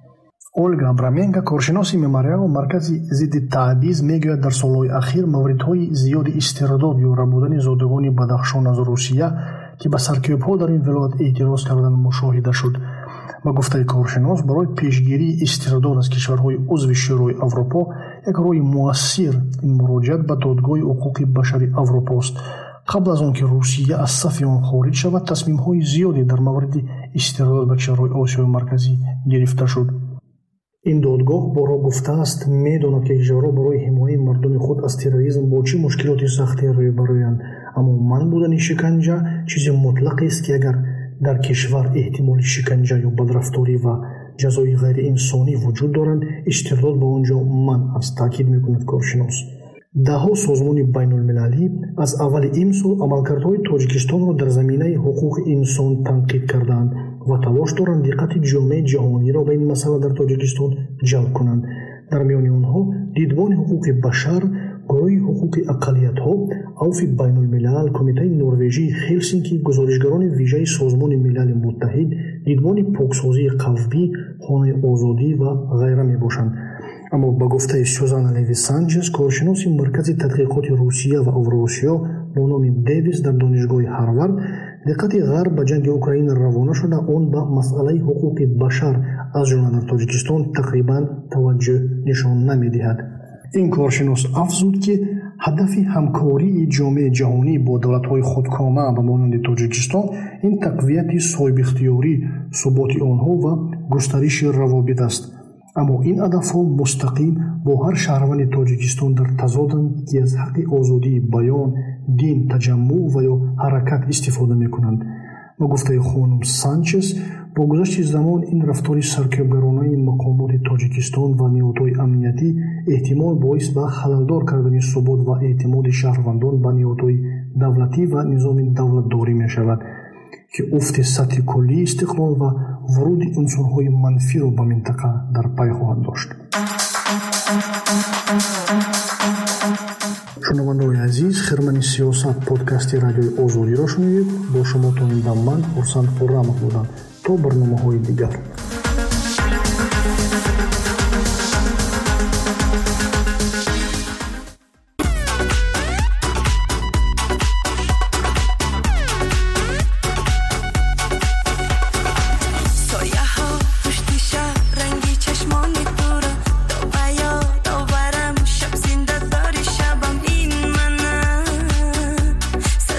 Ольга Абраменко, коршиноси мемориал маркази зидди таъбиз, мегӯяд дар солҳои ахир мавридҳои зиёди истирдод ё рабудани зодагони Бадахшон аз Русия ки ба саркӯбҳо дар ин вилоят эътироз карданд мушоҳида шуд. ба гуфтаи коршинос, барои пешгирии истирдод аз кишварҳои узви Шӯрои Аврупо як роҳи муассир ин муроҷиат ба додгоҳи ҳуқуқи башари Аврупост. қабл аз он ки Русия аз сафи он хориҷ шавад, тасмимҳои зиёде дар мавриди истирдод ба кишварҳои Осиёи марказӣ гирифта шуд. ин додгоҳ боро гуфтааст медонад ки кишварҳо барои ҳимояи мардуми худ аз терроризм бо чӣ мушкилоти сахте рӯбарӯянд, аммо манъ будани шиканҷа чизи мутлақест ки агар дар кишвар эҳтимоли шиканҷа ё бадрафторӣ ва ҷазои ғайриинсонӣ вуҷуд доранд, истирдод ба он ҷо манъ аст, таъкид мекунад коршинос. даҳо созмони байнулмилалӣ аз аввали имсол амалкардҳои Тоҷикистонро дар заминаи ҳуқуқи инсон танқид карданд ва талош доранд диққати ҷомеаи ҷаҳониро ба ин масъала дар Тоҷикистон ҷалб кунанд. дар миёни онҳо дидбони ҳуқуқи башар, гурӯҳи ҳуқуқи ақалиятҳо, авфи байнулмилал, кумитаи норвежии Хелсинки, гузоришгарони вижаи Созмони Милали Муттаҳид, дидбони поксозии Қавбӣ, Хонаи озодӣ ва ғайра мебошанд. аммо ба гуфтаи Сюзанна Леви Санчес, коршиноси маркази тадқиқоти Русия ва Авросиё бо номи Дэвис дар донишгоҳи Ҳарвард, диққати Ғарб ба ҷанги Украина равона шуда, он ба масъалаи ҳуқуқи башар аз ҷумла дар Тоҷикистон тақрибан таваҷҷӯҳ нишон намедиҳад. ин коршинос афзуд ки ҳадафи ҳамкории ҷомеаи ҷаҳонӣ бо давлатҳои худкома ба монанди Тоҷикистон ин тақвияти соҳибихтиёрӣ, суботи онҳо ва густариши равобит аст. аммо ин ҳадафҳо мустақим бо ҳар шаҳрванди Тоҷикистон дар тазоданд ки аз ҳаққи озодии баён, дин, таҷаммӯъ ва ё ҳаракат истифода мекунанд. ба гуфтаи хонум Санчес, бо гузашти замон ин рафтори саркӯбгаронаи мақомоти Тоҷикистон ва ниҳодҳои амниятӣ эҳтимол боис ба халалдор кардани субот ва эътимоди шаҳрвандон ба ниҳодҳои давлатӣ ва низоми давлатдорӣ мешавад, ки уфти сатҳи куллии истиқлол ва вуруди унсурҳои манфиро ба минтақа дар пай хоҳад дошт. шунавандаои азиз, хирмани сиёсат подкасти радиои Озодиро шунидед. бо шумо то ин дам ман Хурсанд Хуррамов будам. то барномаҳои дигар.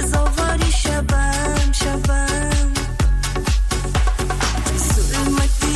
Zulmati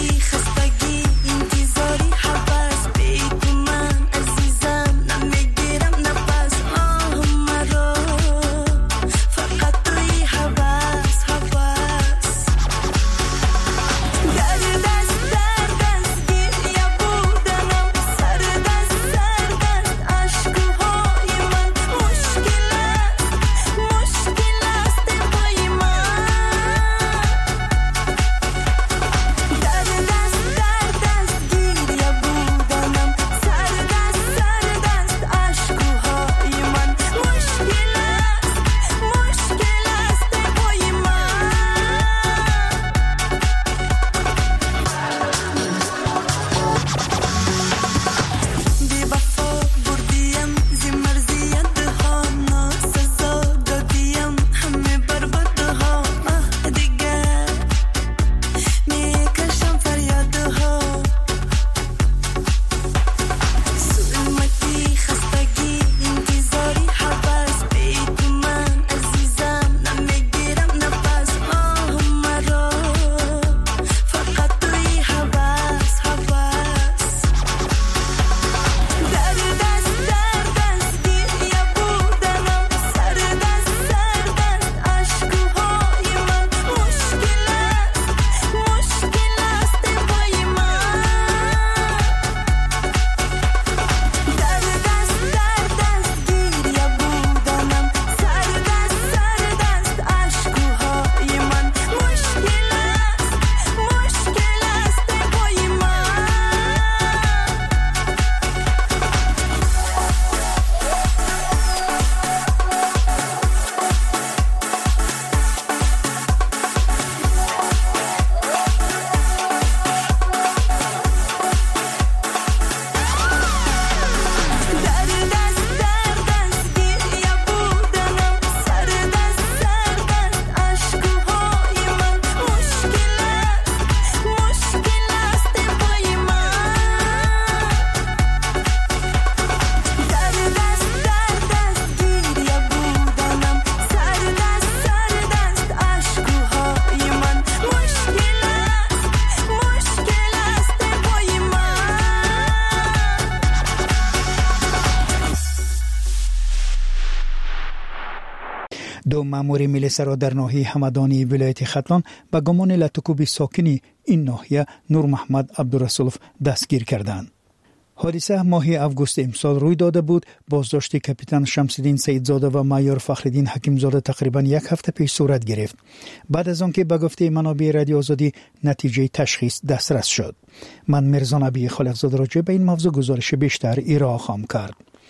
دو مأمور میلیسا را در ناحیه همدانی ولایت ختلان به گمان لطکوب ساکنی این ناحیه نور محمد عبدالرسولف دستگیر کردند. حادثه ماه اوگوست امسال روی داده بود. بازداشت کاپیتان شمس‌الدین سیدزاده و مایور فخرالدین حکیمزاده تقریبا یک هفته پیش صورت گرفت بعد از آنکه به گفته منابع رادیو آزادی نتیجه تشخیص دسترس شد. من مرزا نبی خالقزاده راجع به این موضوع گزارش بیشتر ارائه خواهم کرد.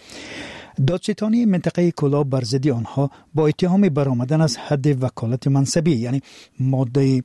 دادستانی منطقه کلاب بر ضد آنها با اتهام برآمدن از حد وکالت منصبی یعنی ماده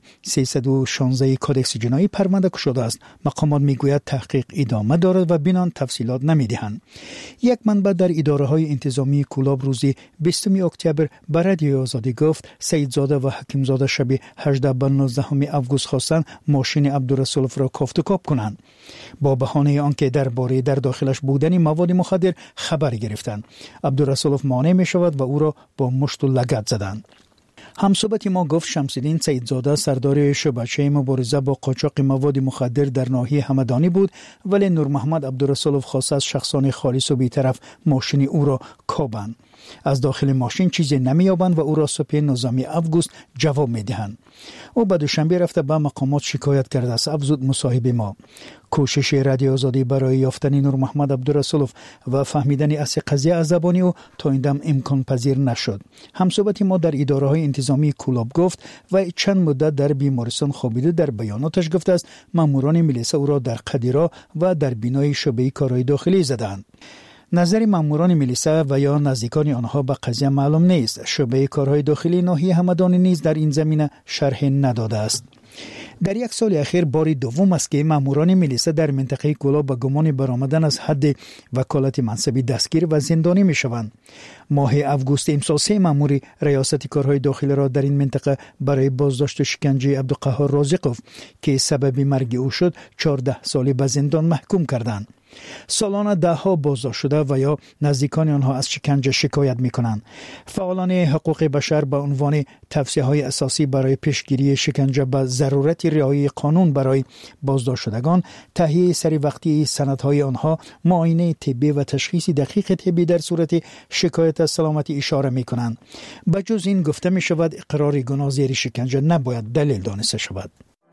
316 کدکس جنایی پرونده گشوده است. مقامات میگوید تحقیق ادامه دارد و بنان تفصیلات نمیدهند. یک منبع در اداره های انتظامی کلاب روزی 20 اکتبر به رادیو آزادی گفت سیدزاده و حکیمزاده شب 18 به 19 اوگوست خواستند ماشین عبدالرسولف را کافت و کاب کنند با بهانه آنکه درباره در داخلش بودن مواد مخدر خبر گرفتند. عبدالرسولف مانع می شود و او را با مشت و لگد زدند. همصحبت ما گفت شمس‌الدین سیدزاده سردار شبکه مبارزه با قاچاق مواد مخدر در ناحیه همدانی بود ولی نور محمد عبدالرسولف خواست از شخصان خالص و بی‌طرف ماشین او را کابند. از داخل ماشین چیزی نمی‌یابند و او را صبح 19 اوگوست جواب می‌دهند. او به دوشنبه رفته به مقامات شکایت کرده است. افزود مصاحب ما کوشش رادیو آزادی برای یافتن نور محمد عبدالرسولف و فهمیدن اصل قضیه از زبان او تا این دم امکان پذیر نشد. همصحبت ما در اداره های انتظامی کلاب گفت و چند مدت در بیمارستان خوابیده. در بیاناتش گفته است ماموران میلیسا او را در قدیرا و در بینای شعبه کارهای داخلی زدند. نظر ماموران میلیسا و یا نزدیکان آنها به قضیه معلوم نیست. شعبه کارهای داخلی ناحیه همدانی نیز در این زمینه شرح نداده است. در یک سال اخیر بار دوم است که ماموران میلیسا در منطقه کلاب به گمان برآمدن از حد وکالت منصبی دستگیر و زندانی می شوند. ماه اوگوست امسال 3 مامور ریاست کارهای داخلی را در این منطقه برای بازداشت و شکنجه عبدالقهار رازقوف که سبب مرگ او شد 14 سال به زندان محکوم کردند. سالانه دهها بازداشت شده و یا نزدیکان آنها از شکنجه شکایت می‌کنند. فعالان حقوق بشر به عنوان توصیه‌های اساسی برای پیشگیری شکنجه به ضرورت رعایت قانون برای بازداشت شدگان، تهیه سری وقتی سندهای آنها، معاینه طبی و تشخیص دقیق طبی در صورت شکایت از سلامتی اشاره می‌کنند. بجز این گفته می‌شود اقرار گناه زیر شکنجه نباید دلیل دانسته شود.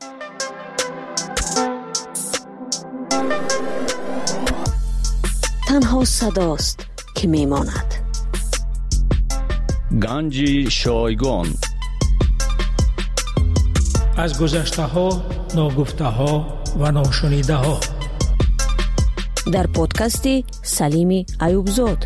تنها صداست که میماند. گنج شایگان از گذشته ها، ناگفته ها و ناشنیده ها در پادکست سلیم ایوبزاد.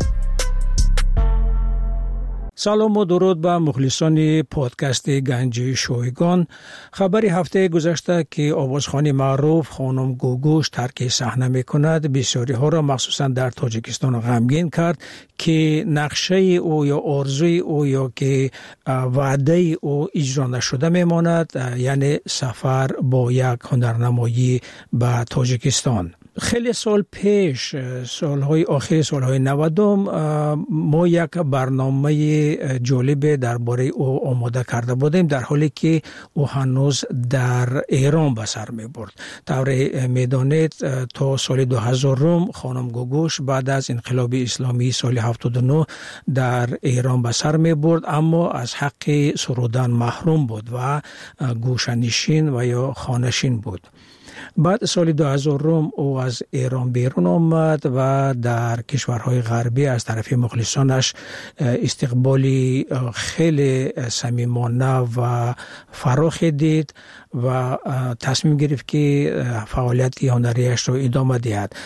سلام و درود به مخلصان پادکست گنج شایگان. خبری هفته گذشته که آوازخوان معروف خانم گوگوش ترک صحنه میکند بسیاری ها را مخصوصا در تاجیکستان غمگین کرد که نقشه او یا آرزوی او یا که وعده او اجرا نشده میماند، یعنی سفر با یک هنرنمایی به تاجیکستان. خیلی سال پیش، سالهای آخر سالهای 90 ما یک برنامه جالب درباره او آماده کرده بودیم، در حالی که او هنوز در ایران به سر می برد. طور میدانید تا سال 2000 خانم گوگوش بعد از انقلاب اسلامی سال 79 در ایران به سر می برد، اما از حق سرودن محروم بود و گوشه‌نشین و یا خانه‌نشین بود. بعد سال 2000 او از ایران بیرون آمد و در کشورهای غربی از طرف مخلصانش استقبالی خیلی صمیمانه و فراخ دید و تصمیم گرفت که فعالیت هنریش را ادامه دهد.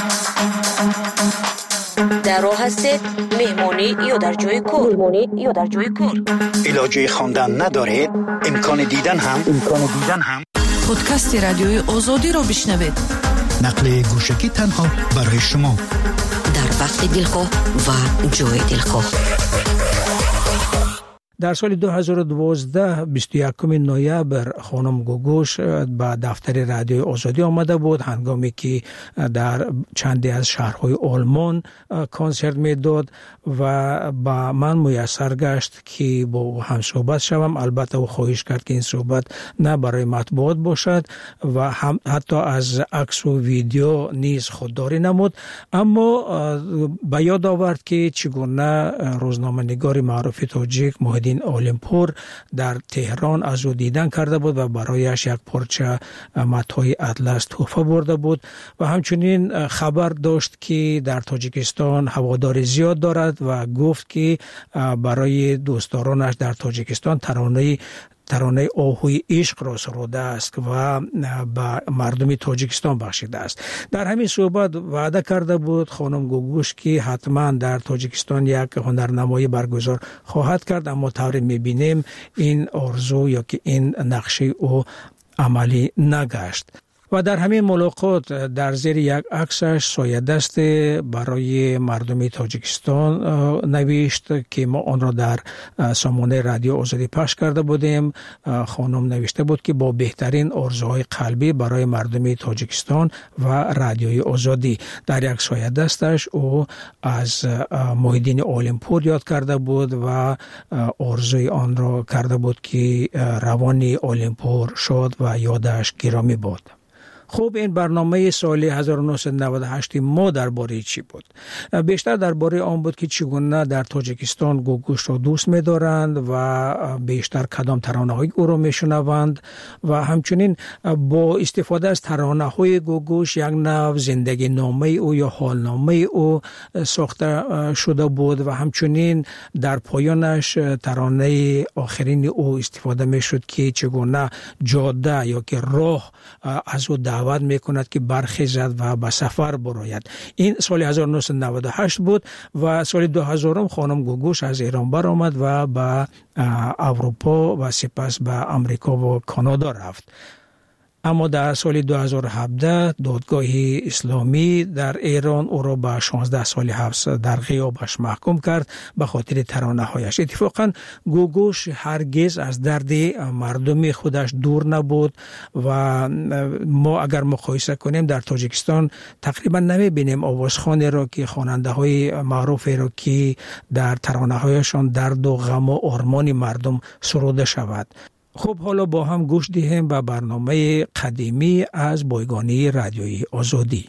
در راه هستید مهمانی یا در جای کار؟ علاجه خواندن ندارید؟ امکان دیدن هم پادکست رادیوی آزادی را بشنوید. نقل گوشکی تنها برای شما در وقت دلخواه و جای دلخواه. در سال 2012 21 نوامبر خانم گوگوش به دفتر رادیو آزادی آمده بود هنگامی که در چندی از شهرهای آلمان کنسرت میداد و با من میسر گشت که با او هم صحبت شوم. البته او خواهش کرد که این صحبت نه برای مطبوعات باشد و هم حتی از عکس و ویدیو نیز خودداری نمود، اما به یاد آورد که چگونه روزنامه‌نگار معروف تاجیک محمد محیدین اولمپور در تهران از او دیدن کرده بود و برایش یک پارچه متاع اطلس تحفه برده بود و همچنین خبر داشت که در تاجیکستان هوادار زیاد دارد و گفت که برای دوستدارانش در تاجیکستان ترانه آهوی عشق را سروده است و به مردم تاجیکستان بخشیده است. در همین صحبت وعده کرده بود خانم گوگوش که حتما در تاجیکستان یک هنرنمایی برگزار خواهد کرد، اما طوری میبینیم این آرزو یا که این نقشه او عملی نگشت. و در همین ملاقات در زیر یک عکسش سایه دست برای مردم تاجیکستان نوشت که ما آن را در سامانه رادیو آزادی پخش کرده بودیم. خانم نوشته بود که با بهترین آرزوهای قلبی برای مردم تاجیکستان و رادیوی آزادی. در یک سایه دستش او از محیدین اولمپور یاد کرده بود و آرزوی آن را کرده بود که روانی اولمپور شد و یادش گرامی بود. خوب، این برنامه سال 1998 ما درباره چی بود؟ بیشتر درباره آن بود که چگونه در تاجیکستان گوگوش را دوست می‌دارند و بیشتر کدام ترانه‌های او را میشنوند و همچنین با استفاده از ترانه‌های گوگوش یک نوع زندگی نامه او یا حالنامه او ساخته شده بود و همچنین در پایانش ترانه آخرین او استفاده میشد که چگونه جاده یا که راه از او دعوت میکند که برخیزد و به سفر براید. این سال 1998 بود و سال 2000 خانم گوگوش از ایران برآمد و به اروپا و سپس به امریکا و کانادا رفت. اما در سال 2017 دادگاه اسلامی در ایران او را به 16 سال حبس در غیابش محکوم کرد به خاطر ترانه‌هایش. اتفاقا گوگوش هرگز از درد مردم خودش دور نبود و ما اگر مقایسه کنیم در تاجیکستان تقریبا نمی‌بینیم آوازخوانی را که خواننده‌های معروفی را که در ترانه‌هایشان درد و غم و آرمان مردم سروده شود. خب حالا با هم گوش دهیم به برنامه قدیمی از بایگانی رادیویی آزادی.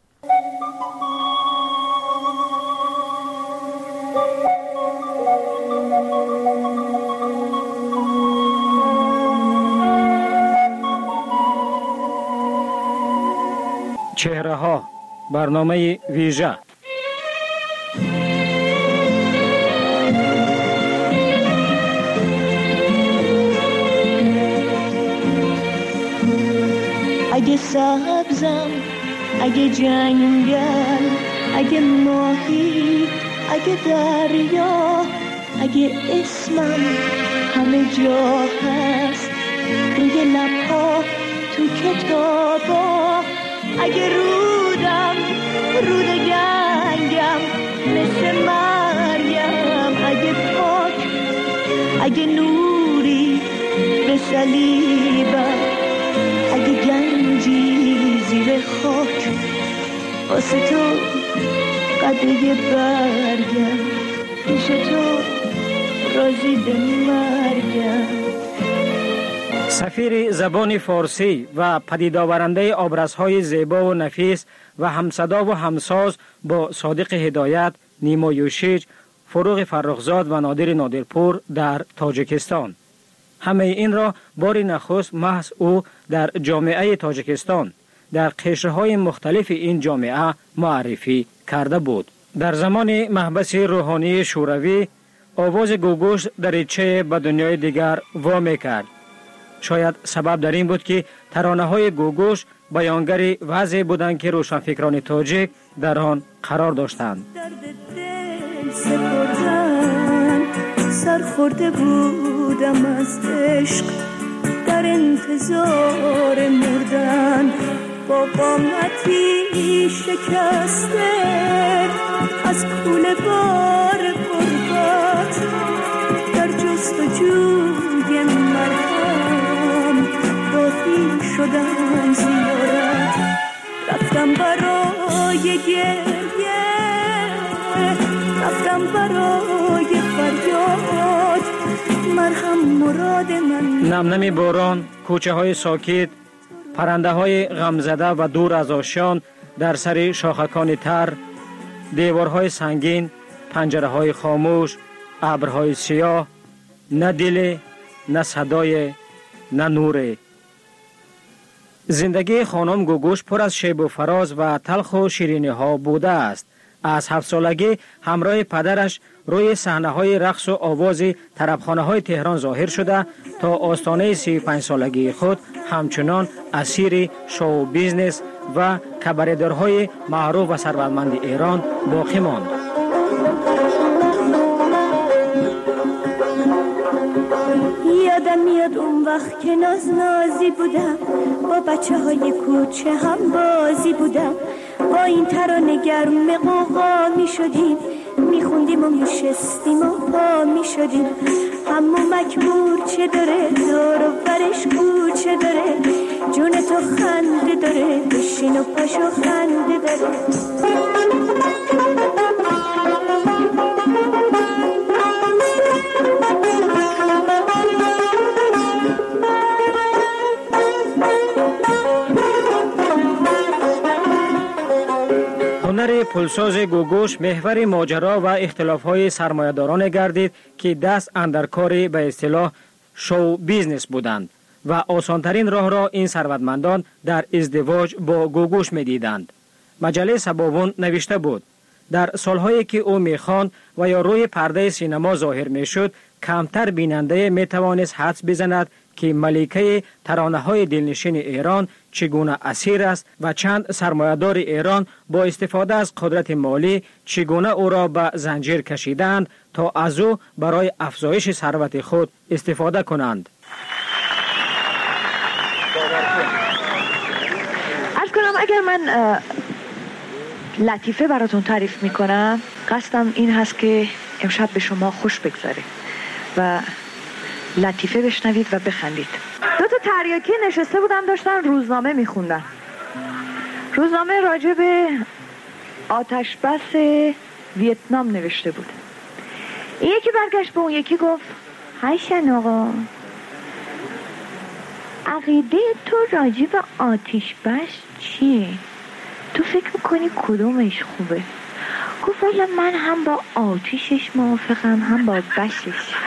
چهره ها، برنامه ویژه. اگه سبزم، اگه جنگل، اگه ماهی، اگه دریا، اگه اسمم همه جا هست روی لبها تو کتابا، اگه رودم رود گنگم مثل مریم، اگه پاک، اگه نوری به صلیبم، اگه گنجی زیر خاک واسه تو قده برگم، پیش تو راضی به مرگم. سفیر زبان فارسی و پدید آورنده آبرزهای زیبا و نفیس و همصدا و همساز با صادق هدایت، نیما یوشیج، فروغ فرخزاد و نادر نادرپور در تاجیکستان. همه این را بار نخست محض او در جامعه تاجیکستان در قشرهای مختلف این جامعه معرفی کرده بود. در زمان محبس روحانی شوروی آواز گوگوش دریچه به دنیای دیگر وامی کرد. شاید سبب در این بود که ترانه‌های گوگوش بیانگر وضعی بودند که روشنفکران تاجیک در آن قرار داشتند. سرخورده بودم از عشق، در انتظار مردن، با قامتی شکسته از کوله بار غربت، در جستجوی مرهم راهی شدم زیارت، رفتم برای گریه، رفتم برای فریاد، مرهم مراد من. نمنمی باران، کوچه های ساکت، پرنده های غمزده و دور از آشیان در سر شاخکان تر، دیوارهای سنگین، پنجره های خاموش، ابرهای سیاه، نه دل، نه صدای، نه نور. زندگی خانم گوگوش پر از شیب و فراز و تلخ و شیرینی ها بوده است. از 7 سالگی همراه پدرش روی صحنه های رقص و آواز طربخانه های تهران ظاهر شده تا آستانه 35 سالگی خود همچنان اسیر شو بیزنس و کباردارهای معروف و ثروتمند ایران باقی ماند. یادم میاد اون وقت که نازی بودم، با بچه های کوچه هم بازی بودم، با این ترانه گرم قوقا می شدیم، می خوندیم و می شستیم و پا می شدیم. همو مکبور چه داره، دور و برش کوچه داره، جون تو خنده داره، بشین و پاشو خنده داره. هنر پلساز گوگوش محور ماجرا و اختلاف‌های سرمایه‌داران گردید که دست اندر کار به اصطلاح شو بیزنس بودند و آسانترین راه را این ثروتمندان در ازدواج با گوگوش می‌دیدند. مجله سباوون نوشته بود در سالهایی که او می‌خواند و یا روی پرده سینما ظاهر می‌شد، کمتر بیننده می‌توانست حدس بزند که ملکه ترانه‌های دلنشین ایران چگونه اسیر است و چند سرمایه‌دار ایران با استفاده از قدرت مالی چگونه او را به زنجیر کشیدند تا از او برای افزایش ثروت خود استفاده کنند. عرض کنم اگر من لطیفه براتون تعریف میکنم، قصدم این هست که امشب به شما خوش بگذاره و لطیفه بشنوید و بخندید. 2 تا تریاکی نشسته بودن داشتن روزنامه میخوندن. روزنامه راجع به آتش بس ویتنام نوشته بود. این یکی برگشت به اون یکی گفت حسن آقا، عقیده تو راجع به آتش بس چیه؟ تو فکر میکنی کدومش خوبه؟ گفت والا من هم با آتیشش موافقم هم با بسش.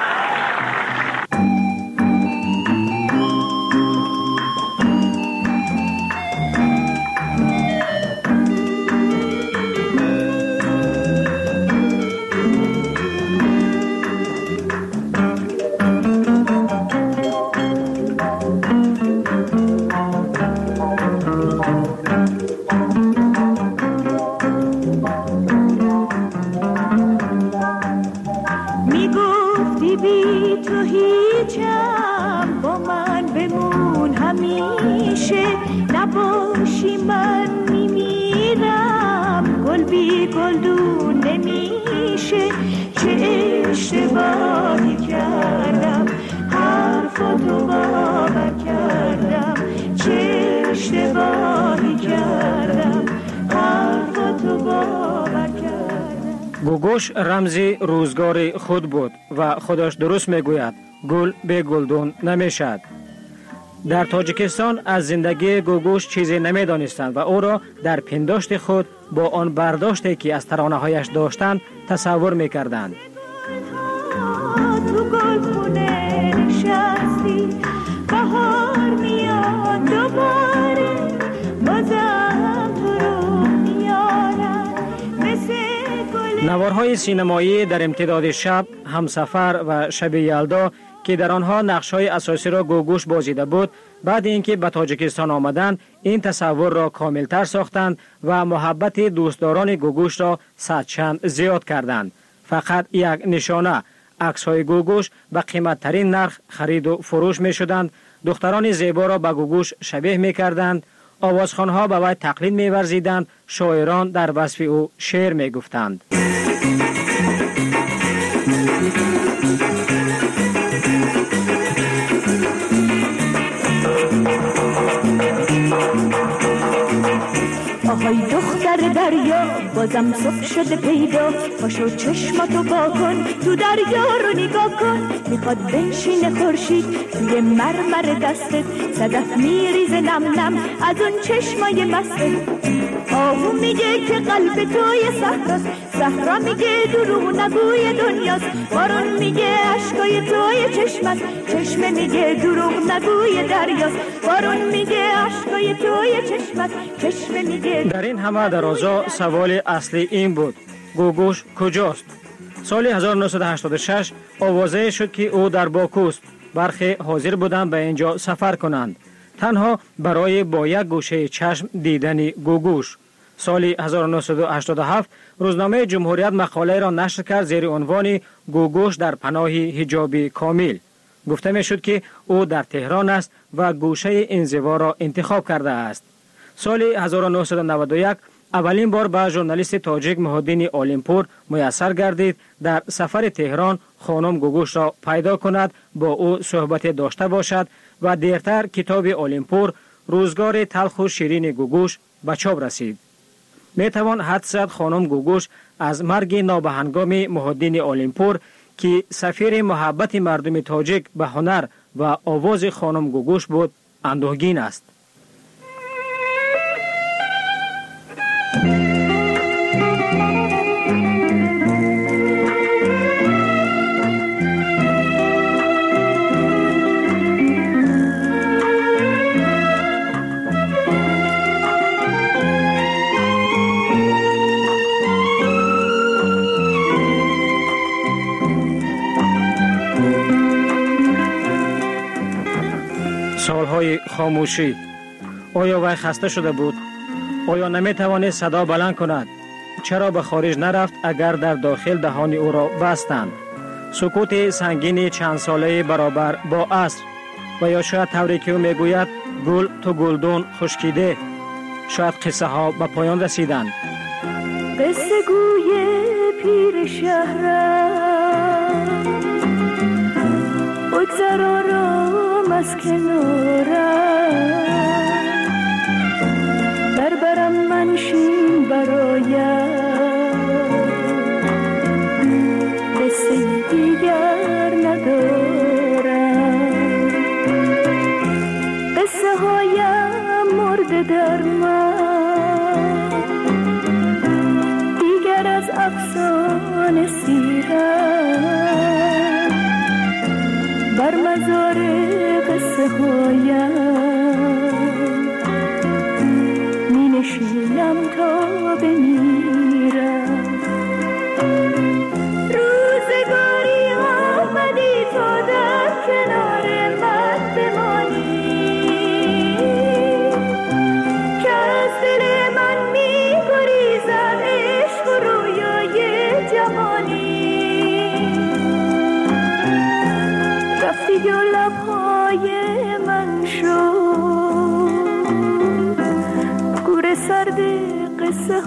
گوگوش رمز روزگار خود بود و خودش درست میگوید گل به گلدون نمیشد. در تاجیکستان از زندگی گوگوش چیزی نمیدانستند و او را در پنداشت خود با آن برداشتی که از ترانه‌هایش داشتند تصور میکردند. تو گلخونه نشستی، بهار میاد دوباره، بازم تو رو میارم مثل گل. نوارهای سینمایی در امتداد شب، همسفر و شب یلدا که در آنها نقش‌های اساسی را گوگوش بازیده بود، بعد اینکه به تاجیکستان آمدند این تصور را کاملتر ساختند و محبت دوستداران گوگوش را صدچند زیاد کردند. فقط یک نشانه، عکس‌های گوگوش به قیمت‌ترین نرخ خرید و فروش می‌شدند. دختران زیبا را به گوگوش شبیه می‌کردند، آوازخوان‌ها به وی تقلید می‌ورزیدند، شاعران در وصف او شعر می‌گفتند. آهای دختر دریا، بازم صبح شده پیدا، پاشو چشماتو با کن، تو دریا رو نگاه کن، میخواد بنشینه خورشید توی مرمر دستت، صدف میریزه نم نم از اون چشمای مستت. آهو میگه که قلب توی صحراست، صحرا میگه دروغ نگوی دنیاست، بارون میگه اشکای توی چشمت، چشمه میگه دروغ نگوی دریاست، بارون میگه اشکای توی چشمت، چشمه میگه. در این همه درازا سوال اصلی این بود: گوگوش کجاست؟ سال 1986 آوازه شد که او در باکوست. برخی حاضر بودند به اینجا سفر کنند، تنها برای با یک گوشه چشم دیدن گوگوش. سال 1987 روزنامه جمهوریت مقاله را نشر کرد زیر عنوان گوگوش در پناه حجاب کامل. گفته می شد که او در تهران است و گوشه انزوا را انتخاب کرده است. سال 1991 اولین بار به ژورنالیست تاجیک محی‌الدین عالمپور میسر گردید در سفر تهران خانم گوگوش را پیدا کند، با او صحبت داشته باشد و دیرتر کتاب عالمپور روزگار تلخ و شیرین گوگوش به چاپ رسید. می توان حدس زد خانم گوگوش از مرگ نابهنگام محی‌الدین عالمپور که سفیر محبت مردم تاجیک به هنر و آواز خانم گوگوش بود اندوهگین است. سالهای خاموشی. آیا وی خسته شده بود؟ آیا نمی توانست صدا بلند کند؟ چرا به خارج نرفت اگر در داخل دهان او را بستند؟ سکوت سنگین چند ساله برابر با عصر، و یا شاید طوری که او میگوید گل تو گلدون خشکیده. شاید قصه ها به پایان رسیدند. قصه گوی پیر شهرم، بگذر آرام از کنارم، برم منشین برایم، قصه دیگر ندارم، قصه هایم مرده در من، دیگر از افسانه سیرم، بر مزار قصه هایم نشینم تا بمیرم. روزگاری آمدی تا در کنار من بمانی، که از دل من می گریزد عشق و رویای جوانی. رفتی و لبهای من شد سرد قصه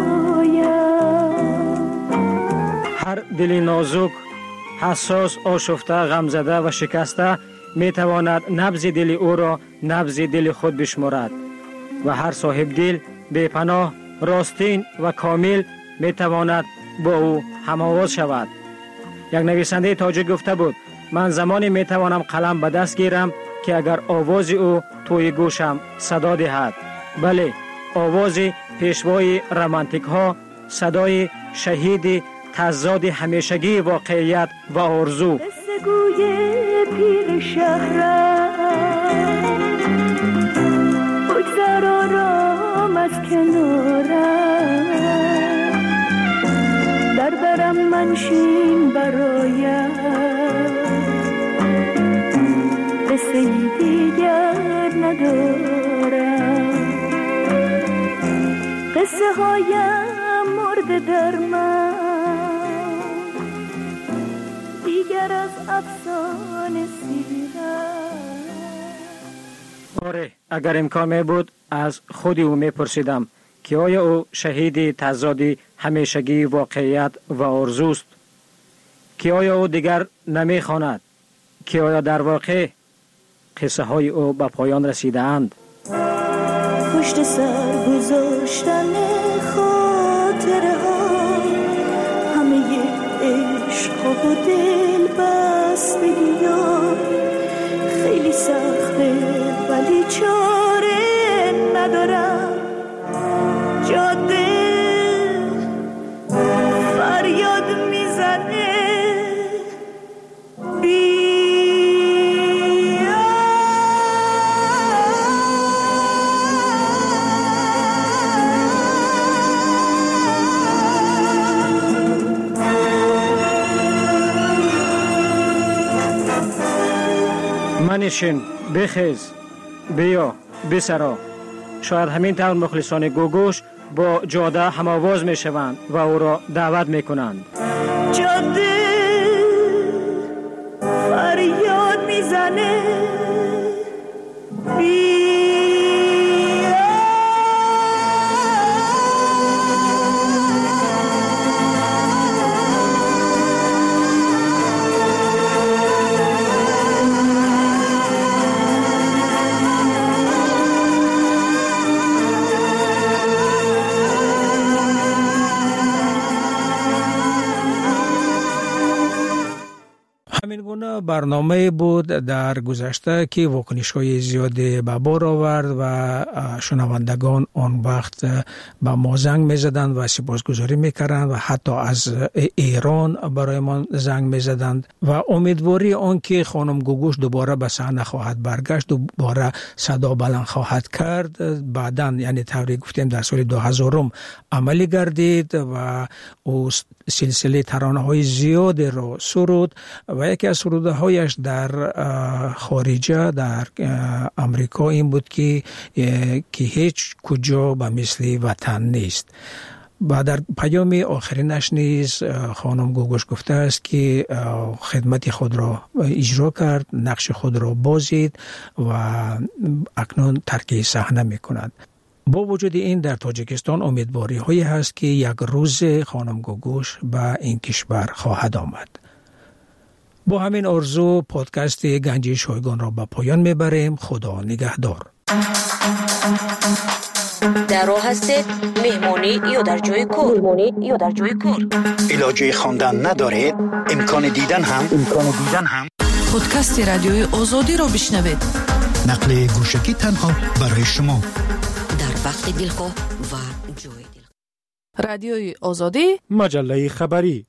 هایم. هر دل نازک، حساس، آشفته، غمزده و شکسته می تواند نبض دل او را نبض دل خود بشمارد و هر صاحب دل بی پناه، راستین و کامل می تواند با او هم‌آواز شود. یک نویسنده تاجیک گفته بود: من زمانی می توانم قلم به دست گیرم که اگر آواز او توی گوشم صدا دهد. بله، آواز پیشوای رمانتیک ها، صدای شهید تضاد همیشگی واقعیت و آرزو. قصه گوی پیر شهرم، بگذر آرام از کنارم، برم منشین برایم، قصه دیگر ندارم، قصه هایم مرده در من، دیگر از افسانه سیرم. آره، اگر امکان می بود از خودی او می پرسیدم که آیا او شهید تضاد همیشگی واقعیت و آرزوست؟ که آیا او دیگر نمی خواند؟ که آیا در واقع قصه های او به پایان رسیده اند؟ پشت سر گذاشتن خاطره ها، همه عشق و دل بستگی ها، خیلی سخته ولی چاره ندارم، جاده بنشین، بخیز، بیا، بسرا. شاید همین طور مخلصان گوگوش با جاده هم‌آواز میشوند و او را دعوت میکنند. جاده فریاد میزنه همین گونه برنامه بود در گذشته که واکنش‌های زیادی به بار آورد و شنوندگان آن وقت به ما زنگ می‌زدند و سپاسگزاری می‌کردند و حتی از ایران برای ما زنگ می‌زدند و امیدواری آن که خانم گوگوش دوباره به صحنه خواهد برگشت، دوباره صدا بلند خواهد کرد. بعداً یعنی طوری گفتیم در سال 2000 عملی گردید و او سلسله ترانه‌های زیادی را سرود و یکی از سروده‌هایش در خارجه در امریکا این بود که هیچ کجا به مثل وطن نیست. و در پیام آخرینش نیز خانم گوگوش گفته است که خدمت خود را اجرا کرد، نقش خود را بازید و اکنون ترک صحنه می‌کند. با وجود این در تاجیکستان امیدواری هایی هست که یک روز خانم گوگوش به این کشور خواهد آمد. با همین آرزو پادکست گنجی شایگان را به پایان میبریم. خدا نگهدار. در راه هستید، مهمانی یا در جای کار. علاجه خواندن ندارید، امکان دیدن هم پادکست رادیوی آزادی را بشنوید. نقل گوشکی تنها برای شما در وقت دلخواه و جای دلخواه. رادیوی آزادی، مجله خبری.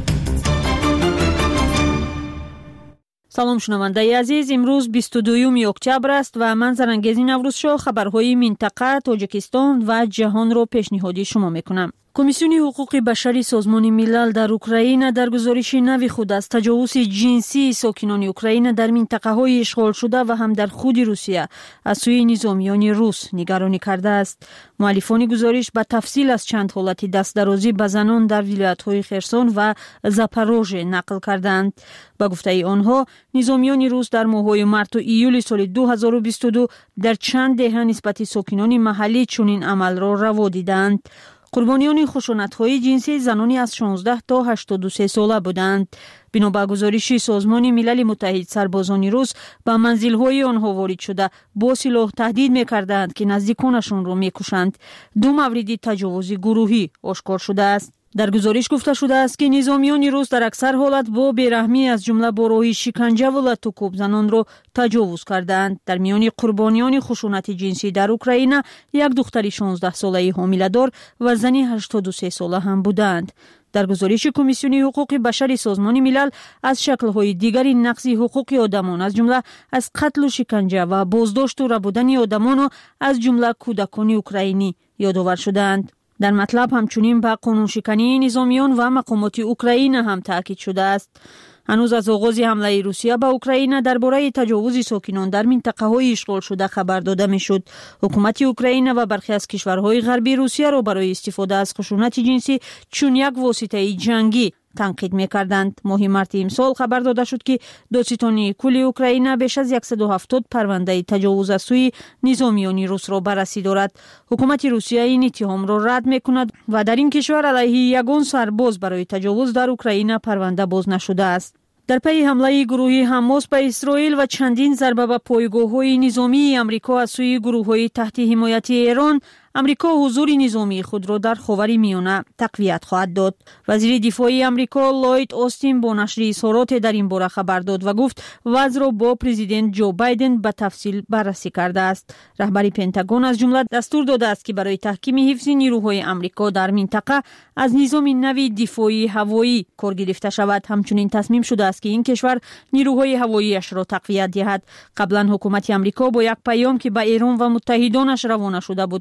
سلام شنوندگان عزیز، امروز 22 اکتبر است و من زرنگیزی نوروزشاه خبرهای منطقه، تاجیکستان و جهان را پیشنهادی شما میکنم. کمیسیون حقوق بشری سازمان ملل در اوکراین در گزارش نوی خود از تجاوز جنسی ساکنان اوکراین در منطقه‌های اشغال شده و هم در خود روسیه از سوی نظامیان روس نگرانی کرده است. مؤلفان گزارش به تفصیل از چند حالت دستدرازی به زنان در ولایت‌های خرسون و زاپاروژه نقل کردند. با گفته آنها، نظامیان روس در ماه‌های مارس و ایول سال 2022 در چند دهه نسبت ساکنان محلی چنین عمل را روا دیدند. قربانیان خشونت‌های جنسی زنانی از 16 تا 83 ساله بودند. بنابر گزارش سازمان ملل متحد، سربازان روس به منزل‌های آنها وارد شده با سلاح تهدید می‌کردند که نزدیکانشان را می‌کشند. 2 مورد تجاوز گروهی آشکار شده است. در گزارش گفته شده است که نظامیان روس در اکثر حالت با بیرحمی از جمله با راه شکنجه و لطوکوب زنان را تجاوز کردند. در میان قربانیان خشونت جنسی در اوکراین یک دختر 16 ساله حامله‌دار و زنی 83 ساله هم بودند. در گزارش کمیسیون حقوق بشر سازمان ملل از شکل‌های دیگری نقض حقوق آدمان از جمله از قتل و شکنجه و بازداشت و ربودن آدمان از جمله کودکان اوکراینی یادآور شدند. در مطلب همچنین به قانون شکنی نظامیان و مقامات اوکراین هم تاکید شده است. هنوز از آغاز حمله روسیه به اوکراین درباره تجاوز ساکنان در منطقه‌های اشغال شده خبر داده می‌شد. حکومت اوکراین و برخی از کشورهای غربی روسیه را برای استفاده از خشونت جنسی چون یک واسطه جنگی تنقید می‌کردند. ماه مارس امسال خبر داده شد که دادستانی کل اوکراین بیش از 170 پرونده تجاوز از سوی نظامیان روس را بررسی دارد. حکومت روسیه این اتهام را رد می‌کند و در این کشور علیه یگان سرباز برای تجاوز در اوکراین پرونده باز نشده است. در پی حمله گروهی حماس به اسرائیل و چندین ضربه به پایگاه‌های نظامی آمریکا از سوی گروه‌های تحت حمایت ایران، آمریکا حضور نظامی خود را در خاورمیانه تقویت خواهد داد. وزیر دفاع آمریکا لوید آستین با نشر اظهارات در این باره خبر داد و گفت وضع را با پرزیدنت جو بایدن به تفصیل بررسی کرده است. رهبر پنتاگون از جمله دستور داده است که برای تحکیم حفظ نیروهای آمریکا در منطقه از نظام نوی دفاعی هوایی کار گرفته شود. همچنین تصمیم شده است که این کشور نیروهای هوایی‌اش را تقویت دهد. قبلا حکومت آمریکا با یک پیام که به ایران و متحدانش روانه شده بود هشدار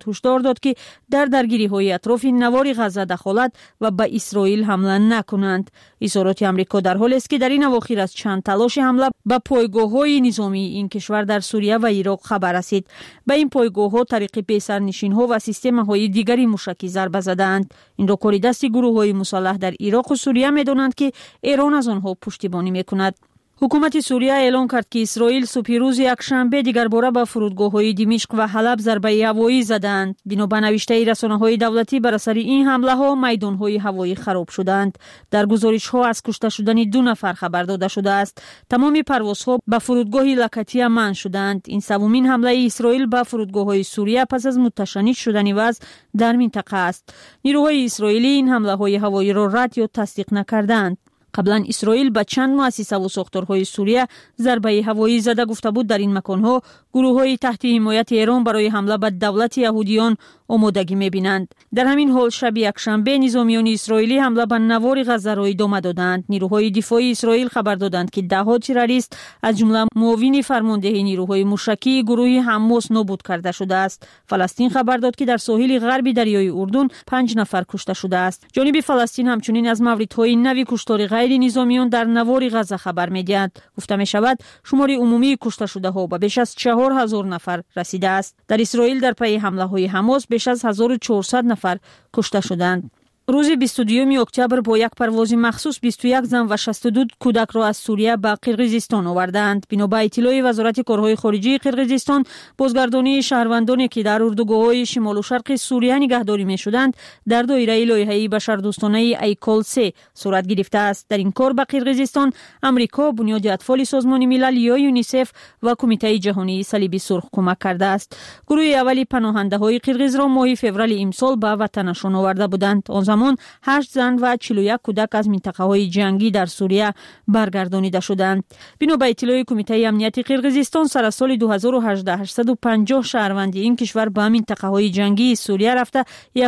داد که در درگیری‌های اطراف نوار غزه دخالت و به اسرائیل حمله نکنند. اظهارات آمریکا در حالی است که در این اواخر از چند تلاش حمله به پایگاه‌های نظامی این کشور در سوریه و عراق خبر رسید. به این پایگاه‌ها طریق پیسرنشین‌ها و سیستم‌های دیگری موشکی ضربه زدند. این را کار دست گروه‌های مسلح در عراق و سوریه می‌دانند که ایران از آنها پشتیبانی می‌کند. حکومت سوریه اعلام کرد که اسرائیل صبح روز یکشنبه دیگر باره به فرودگاه‌های دمشق و حلب ضربه هوایی زدند. بنا به نوشته رسانه‌های دولتی بر اثر این حمله‌ها میدان‌های هوایی خراب شدند. در گزارش‌ها از کشته شدن 2 نفر خبر داده شده است. تمام پروازها به فرودگاه لکتیه منع شدند. این سومین حمله اسرائیل به فرودگاه‌های سوریه پس از متشنج شدن وضع در منطقه است. نیروهای اسرائیلی این حمله‌های هوایی را رد یا تصدیق نکردند. قبلا اسرائیل به چند مؤسسه و ساختارهای سوریه ضربه هوایی زده گفته بود در این مکانها گروه‌های تحت حمایت ایران برای حمله به دولت یهودیان آمادگی می‌بینند. در همین حال شب یکشنبه نظامیان اسرائیلی حمله به نوار غزه را ادامه دادند. نیروهای دفاعی اسرائیل خبر دادند که ده‌ها تروریست از جمله معاون فرمانده نیروهای موشکی گروه حماس نابود کرده شده است. فلسطین خبر داد که در ساحل غربی دریای اردن 5 نفر کشته شده است. جانب فلسطین همچنین از موردهای نوی کشتار غیر نظامیان در نوار غزه خبر می‌دهد. گفته می‌شود شمار عمومی کشته شده‌ها به بیش از 4000 نفر رسیده است. در اسرائیل در پی حمله‌های حماس بیش از 1400 نفر کشته شدند. روز 22 اکتبر با یک پرواز مخصوص 21 زن و 62 کودک را از سوریه به قرقیزستان آوردند. بنا به اطلاع وزارت کارهای خارجه قرقیزستان، بازگردانی شهروندانی که در اردوگاه‌های شمال و شرق سوریه نگهداری می‌شدند در دایره لایحه بشردوستانه ایکال 3 صورت گرفته است. در این کار به قرقیزستان امریکا، بنیاد اطفال سازمان ملل یا یونیسف و کمیته جهانی صلیب سرخ کمک کرده است. گروه اولی پناهنده‌های قرقیز را ماه فوریه امسال به وطنشان آورده بودند. آن زمان 8 زن و 41 کودک از منطقه‌های جنگی در سوریه برگردانیده شدند. بنا به اطلاع کمیته امنیت قرقیزستان، سر سال 2018 850 شهروند این کشور به منطقه‌های جنگی سوریه رفته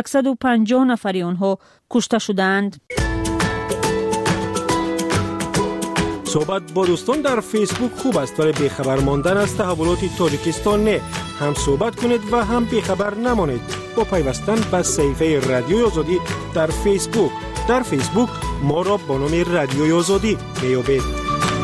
150 نفر آنها کشته شدند. صحبت با دوستان در فیسبوک خوب است، ولی بیخبر ماندن از تحولات تاجیکستان نه. هم صحبت کنید و هم بیخبر نمانید با پیوستن به صفحه رادیوی آزادی در فیسبوک. در فیسبوک ما را با نام رادیوی آزادی میابید.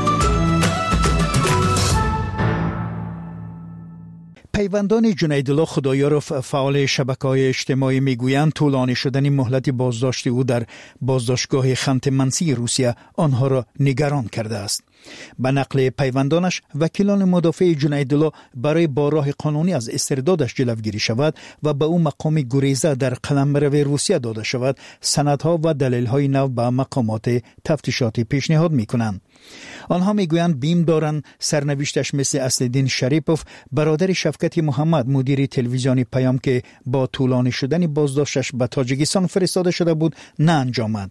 پیوندان جنیدالله خدایارف فعال شبکه‌های اجتماعی میگویند طولانی شدن مهلت بازداشت او در بازداشتگاه خانت منسی روسیه آنها را نگران کرده است. به نقل پیوندانش، وکیلان مدافع جنیدالله برای با راه قانونی از استردادش جلوگیری شود و به او مقام گریزه در قلمرو روسیه داده شود، سندها و دلیل‌های نو به مقامات تفتیشاتی پیشنهاد می‌کنند. آنها میگویند بیم دارند سرنوشتش مثل اسدالدین شریپوف، برادر شفقت محمد، مدیر تلویزیونی پیام که با طولانی شدن بازداشتش به تاجیکستان فرستاده شده بود، نه انجامد.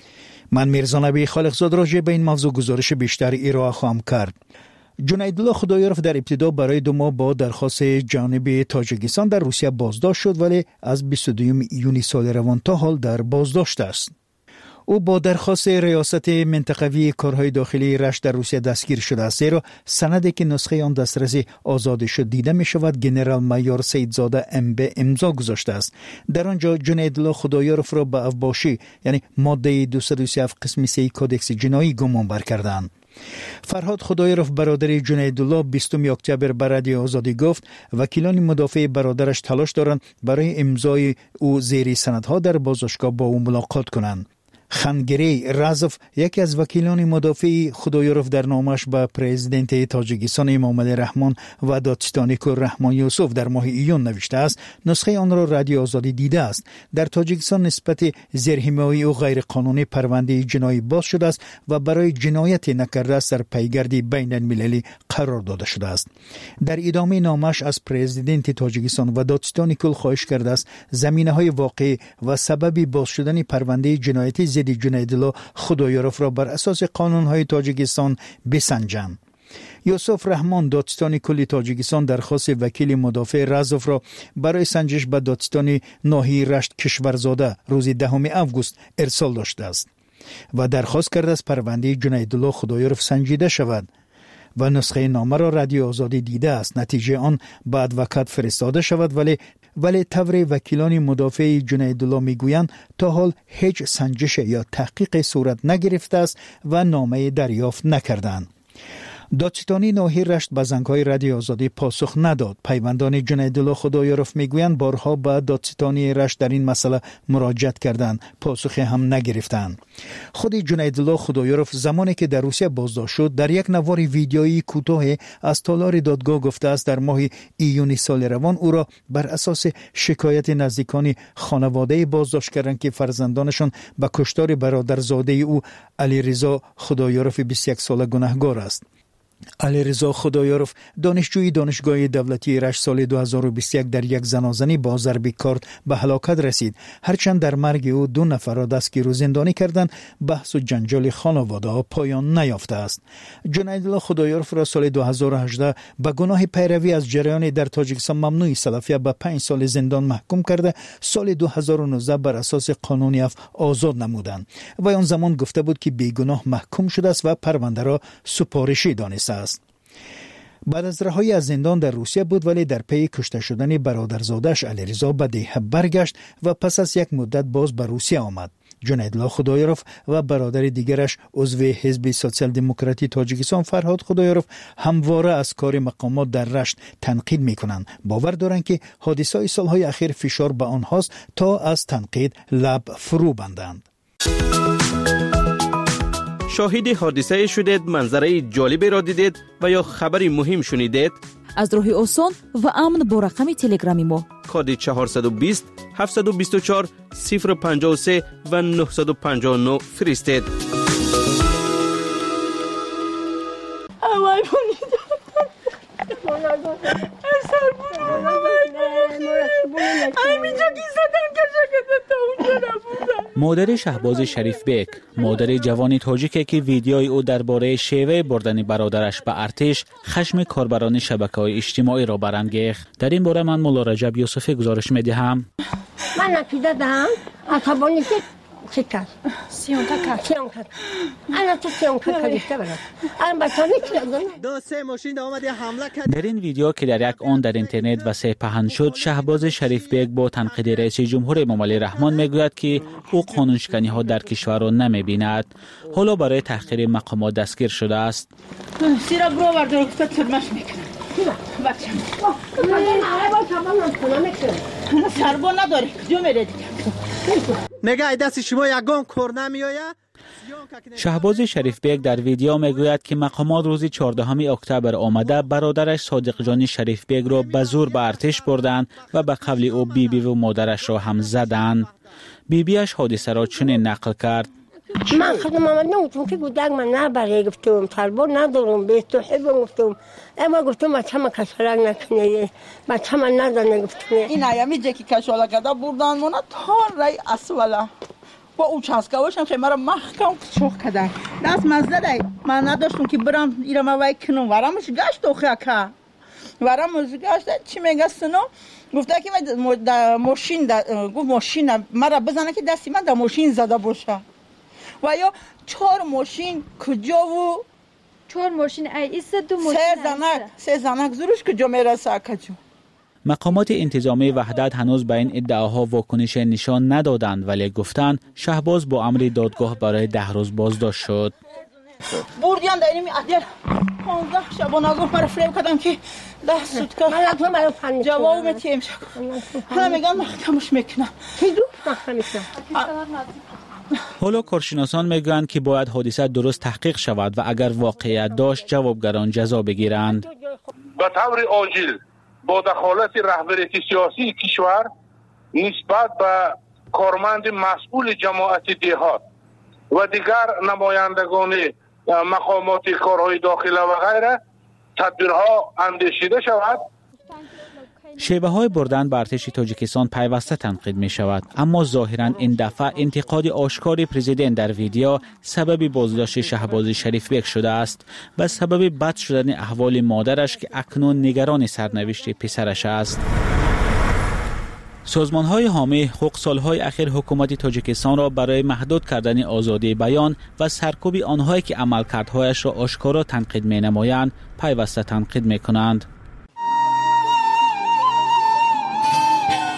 من میرزا نبی خالقزاد راجع به این موضوع گزارش بیشتر ارائه خواهم کرد. جنیدالله خدایارف در ابتدا برای 2 ماه با درخواست جانب تاجیکستان در روسیه بازداشت شد، ولی از 22 یونی سال روان تا حال در بازداشت است. او با درخواست ریاست منطقوی کارهای داخلی رشت در روسیه دستگیر شده است، زیرا سندی که نسخه آن دسترس آزاد شد دیده می شود جنرال مایور سیدزاده MB امضا گذاشته است. در آنجا جنیدالله خدایارف را به افباشی، یعنی ماده 237 قسم 3 کودکس جنایی گمان بر کردند. فرهاد خدایارف برادر جنیدالله 20 اکتبر به رادیو آزادی گفت وکیلان مدافع برادرش تلاش دارند برای امضای او زیر سندها در بازداشتگاه با او ملاقات کنند. خانگری رازوف، یکی از وکیلان مدافع خدایارف، در نامش به پرزیدنت تاجیکستان امام علی رحمان و دادستانی کل رحمان یوسف در ماه ایون نوشته است نسخه آن را رادیو آزادی دیده است. در تاجیکستان نسبت زیرحمایی و غیر قانونی پرونده جنایی باز شده است و برای جنایت نکرده است در پیگرد بین المللی قرار داده شده است. در ادامه نامش از پرزیدنت تاجیکستان و دادستانی کل خواهش کرده است زمینه‌های واقعی و سبب باز شدن پرونده جنایتی ضد جنیدالله خدایارف را بر اساس قانون‌های تاجیکستان بسنجند. یوسف رحمان، دادستان کل تاجیکستان، درخواست وکیل مدافع رازوف را برای سنجش به دادستان ناحیه رشت کشورزاده روز 10 اوگوست ارسال داشته است و درخواست کرده است پرونده جنیدالله خدایارف سنجیده شود و نسخه نامه را رادیو آزادی دیده است. نتیجه آن به ادوکات فرستاده شود، ولی ولی طور وکیلان مدافع جنیدالله میگویند تا حال هیچ سنجش یا تحقیق صورت نگرفته است و نامه دریافت نکردند. دادستانی ناحیه رشت به زنگ‌های رادیو آزادی پاسخ نداد. پیوندان جنیدالله خدایارف میگویند بارها به دادستانی رشت در این مسئله مراجعت کردند، پاسخی هم نگرفتند. خود جنیدالله خدایارف زمانی که در روسیه بازداشت شد در یک نوار ویدیویی کوتاه از تالار دادگاه گفته است در ماه ایون سال روان او را بر اساس شکایت نزدیکان خانواده بازداشت کردند که فرزندانشان به کشتار برادرزاده او علیرضا خدایارف 21 ساله گناهکار است. علیرضا خدایارف دانشجوی دانشگاه دولتی رشت سال 2021 در یک زنازنی با ضرب کارت به هلاکت رسید. هرچند در مرگ او 2 نفر را دستگیر و زندانی کردند، بحث و جنجال خانواده پایان نیافته است. جنیدالله خدایارف را سال 2018 به گناه پیروی از جریان در تاجیکستان ممنوع سلفیه به 5 سال زندان محکوم کرده، سال 2019 بر اساس قانون عفو آزاد نمودند و آن زمان گفته بود که بیگناه محکوم شده است و پرونده را سپارشی دانسته است. بعد از رهایی از زندان در روسیه بود ولی در پی کشته شدن برادرزادش علیرضا به دیه برگشت و پس از یک مدت باز به روسیه آمد. جنیدالله خدایارف و برادر دیگرش عضو حزب سوسیال دموکراتی تاجیکستان فرهاد خدایارف همواره از کار مقامات در رشت تنقید می‌کنند. باور دارند که حادثه‌های سالهای اخیر فشار به آنهاست تا از تنقید لب فرو بندند. شاهد حادثه شدید، منظره جالبی را دیدید و یا خبری مهم شنیدید؟ از راه آسان و امن با رقم تلگرامی ما کد 420 724 053 و 959 فرستید. مادر شهباز شریف بیگ، مادر جوان تاجیک که ویدیوی او درباره شیوه بردن برادرش به ارتش خشم کاربران شبکه‌های اجتماعی را برانگیخت. در این باره من مولا رجب یوسفی گزارش می‌دهم. من عقیده دارم عصبانی چه کرد؟ سیون کرد. انا تو سیون کردیشته برد. البته می‌تونم. 2-3 ماشین اومد حمله کرد. در این ویدیو که در یک آن در اینترنت وسیع پهن شد، شهباز شریف بیگ با تنقید رئیس جمهور امام علی رحمان میگوید که او قانونشکنی ها در کشور را نمی‌بیند. حالا برای تحقیر مقامات دستگیر شده است. سیرا برو ورد رو ترمش میکنه. بچه سربا نداری کجا میره دیگه نگه دست شما یگان کور نمیآید. شهباز شریف بیگ در ویدیو میگوید که مقامات روز 14 اکتبر آمده برادرش صادق جان شریف بیگ را به زور به ارتش بردند و به قول او بیبی و مادرش را هم زدند. بیبیش حادثه را چنین نقل کرد: من خودم آمد نمیتونم که گودک من نبره گفتم سربا ندارم به توحب گفتم اما گفتم بچه من کشالک نکنه بچه من ندانه گفتم این ایامی جه که کشالک ادا بردن منو تان رای اسولا با او چسکاوشم که مرا محکم چوخ کردن دست مزده دی من نداشتم که برم ایرم وای کنم ورمش گشت اوخه که ورمش گشت چی میگه سنو گفته که ماشین مرا بزنه که دستی من در ماشین زده باشه و یا 4 ماشین کجا و 4 ماشین ای است 2 ماشین سه زنک زورش کجا میرسه کجا. مقامات انتظامی وحدت هنوز به این ادعاها واکنش نشان ندادند ولی گفتند شهباز با امر دادگاه برای 10 روز بازداشت شد. بردیان در اینمی عدل 15 شبانه گفت مرا فریب کردم که 10 سوتکا جواب میتیم حالا میگن محکمش میکنم حالا کارشناسان میگویند که باید حادثه درست تحقیق شود و اگر واقعیت داشت جوابگران جزا بگیرند. به طور عاجل با دخالت رهبری سیاسی کشور نسبت به کارمند مسئول جماعت دهات و دیگر نمایندگان مقامات کارهای داخله و غیره تدبیرها اندیشیده شود. شیوه های بردن به ارتش تاجیکستان پیوسته تنقید می شود، اما ظاهرا این دفعه انتقاد آشکار پرزیدنت در ویدیو سبب بازداشت شهباز شریف بیگ شده است و سبب بد شدن احوال مادرش که اکنون نگران سرنوشت پسرش است. سازمان های حامی حقوق سالهای اخیر حکومت تاجیکستان را برای محدود کردن آزادی بیان و سرکوب آنهایی که عملکردهایش را آشکارا تنقید می نمایند پیوسته تنقید می کنند.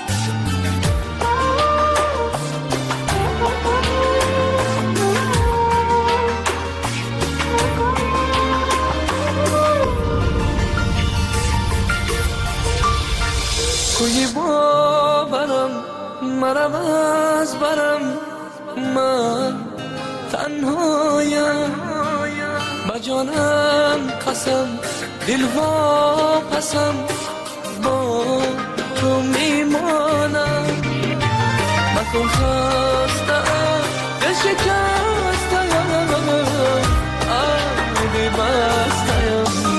ناز برم من تنهایم با جانم قسم دل واپسم با تو میمانم مکن خستم دل شکستم آبی بستم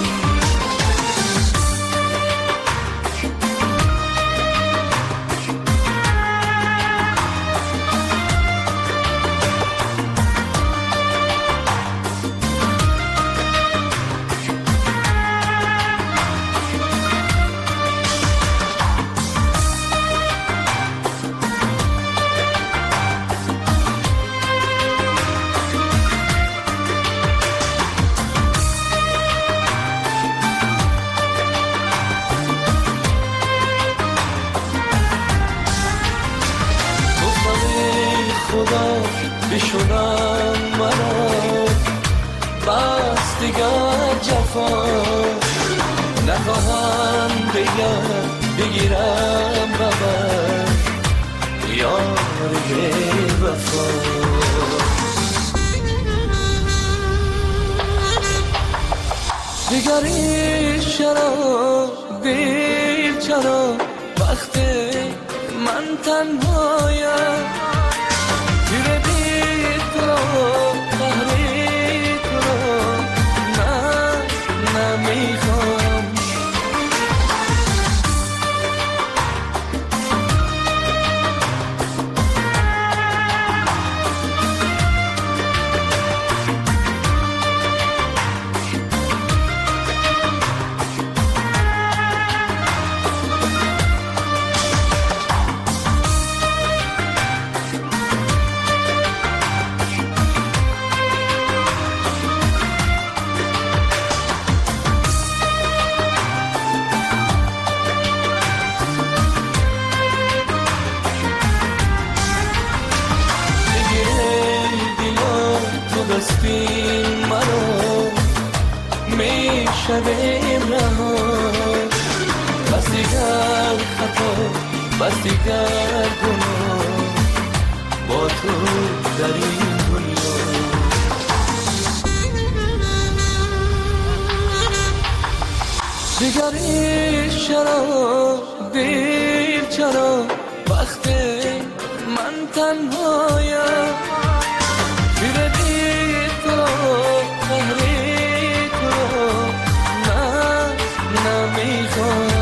بشونم مرا بس دیگر جفا نخواهم بگیرم ببر یار وفا دیگری چرا دیر چرا وقت من تنهایم بس دیگر گناه با تو در این دنیا دیگری چرا دیر چرا وقت من تنهایم پیر دیر تو قهری تو من نمیخوام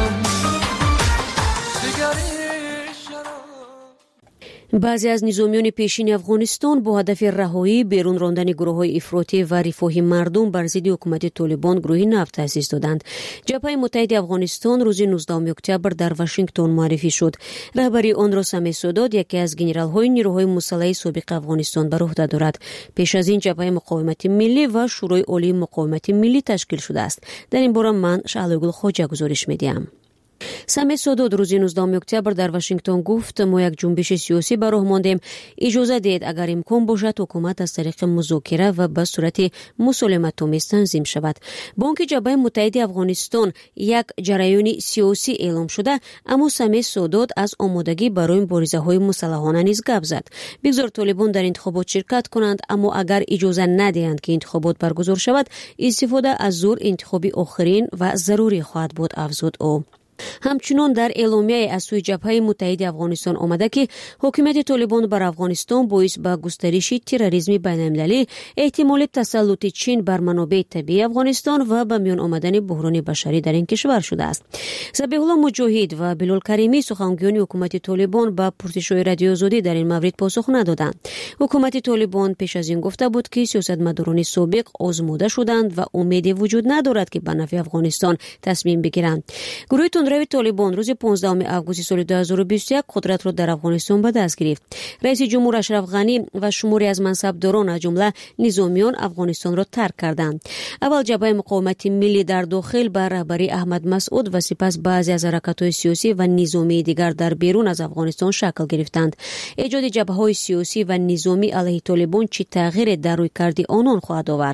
بعضی از نظامیان پیشین افغانستان با هدف رهایی بیرون راندن گروه‌های افراطی و رفاهی مردم بر ضد حکومت طالبان گروهی نو تأسیس دادند. جبهه متحد افغانستان روز 19 اکتبر در واشنگتن معرفی شد. رهبری آن را سمی سادات یکی از گنرال‌های نیروهای مسلح سابق افغانستان بر عهده دارد. پیش از این جبهه مقاومت ملی و شورای عالی مقاومت ملی تشکیل شده است. در این باره من شعله‌گل خواجه گزارش می‌دهم. سمی سادات روز 19 اکتبر در واشنگتن گفت ما یک جنبش سیاسی به راه ماندیم. اجازه دهید اگر امکان باشد حکومت از طریق مذاکره و به صورت مسالمت‌آمیز تنظیم شود. با آنکه جبهه متحد افغانستان یک جریان سیاسی اعلام شده، اما سمی سادات از آمادگی برای مبارزه‌های مسلحانه نیز گپ زد. بگذار طالبان در انتخابات شرکت کنند، اما اگر اجازه ندهند که انتخابات برگزار شود، استفاده از زور انتخابی آخرین و ضروری خواهد بود، افزود او. همچنان در اعلامیه از سوی جبهه متحد افغانستان آمده که حکومت طالبان بر افغانستان باعث به گسترش تروریسم بین‌المللی، احتمال تسلط چین بر منابع طبیعی افغانستان و به میان آمدن بحران بشری در این کشور شده است. ذبیح الله مجاهد و بلال کریمی سخنگویان حکومت طالبان به پرسش‌های رادیو آزادی در این مورد پاسخ ندادند. حکومت طالبان پیش از این گفته بود که سیاستمداران سابق آزموده شدند و امیدی وجود ندارد که به نفع افغانستان تصمیم بگیرند. گروه تندروی طالبان روز 15 آگوست سال 2021 قدرت را در افغانستان به دست گرفت. رئیس جمهور اشرف غنی و شماری از منصبداران از جمله نظامیان افغانستان را ترک کردند. اول جبهه مقاومت ملی در داخل بر رهبری احمد مسعود و سپس بعضی از حرکت‌های سیاسی و نظامی دیگر در بیرون از افغانستان شکل گرفتند. ایجاد جبهه‌های سیاسی و نظامی علیه طالبان چه تغییر در رویکرد آنان خواهد آورد؟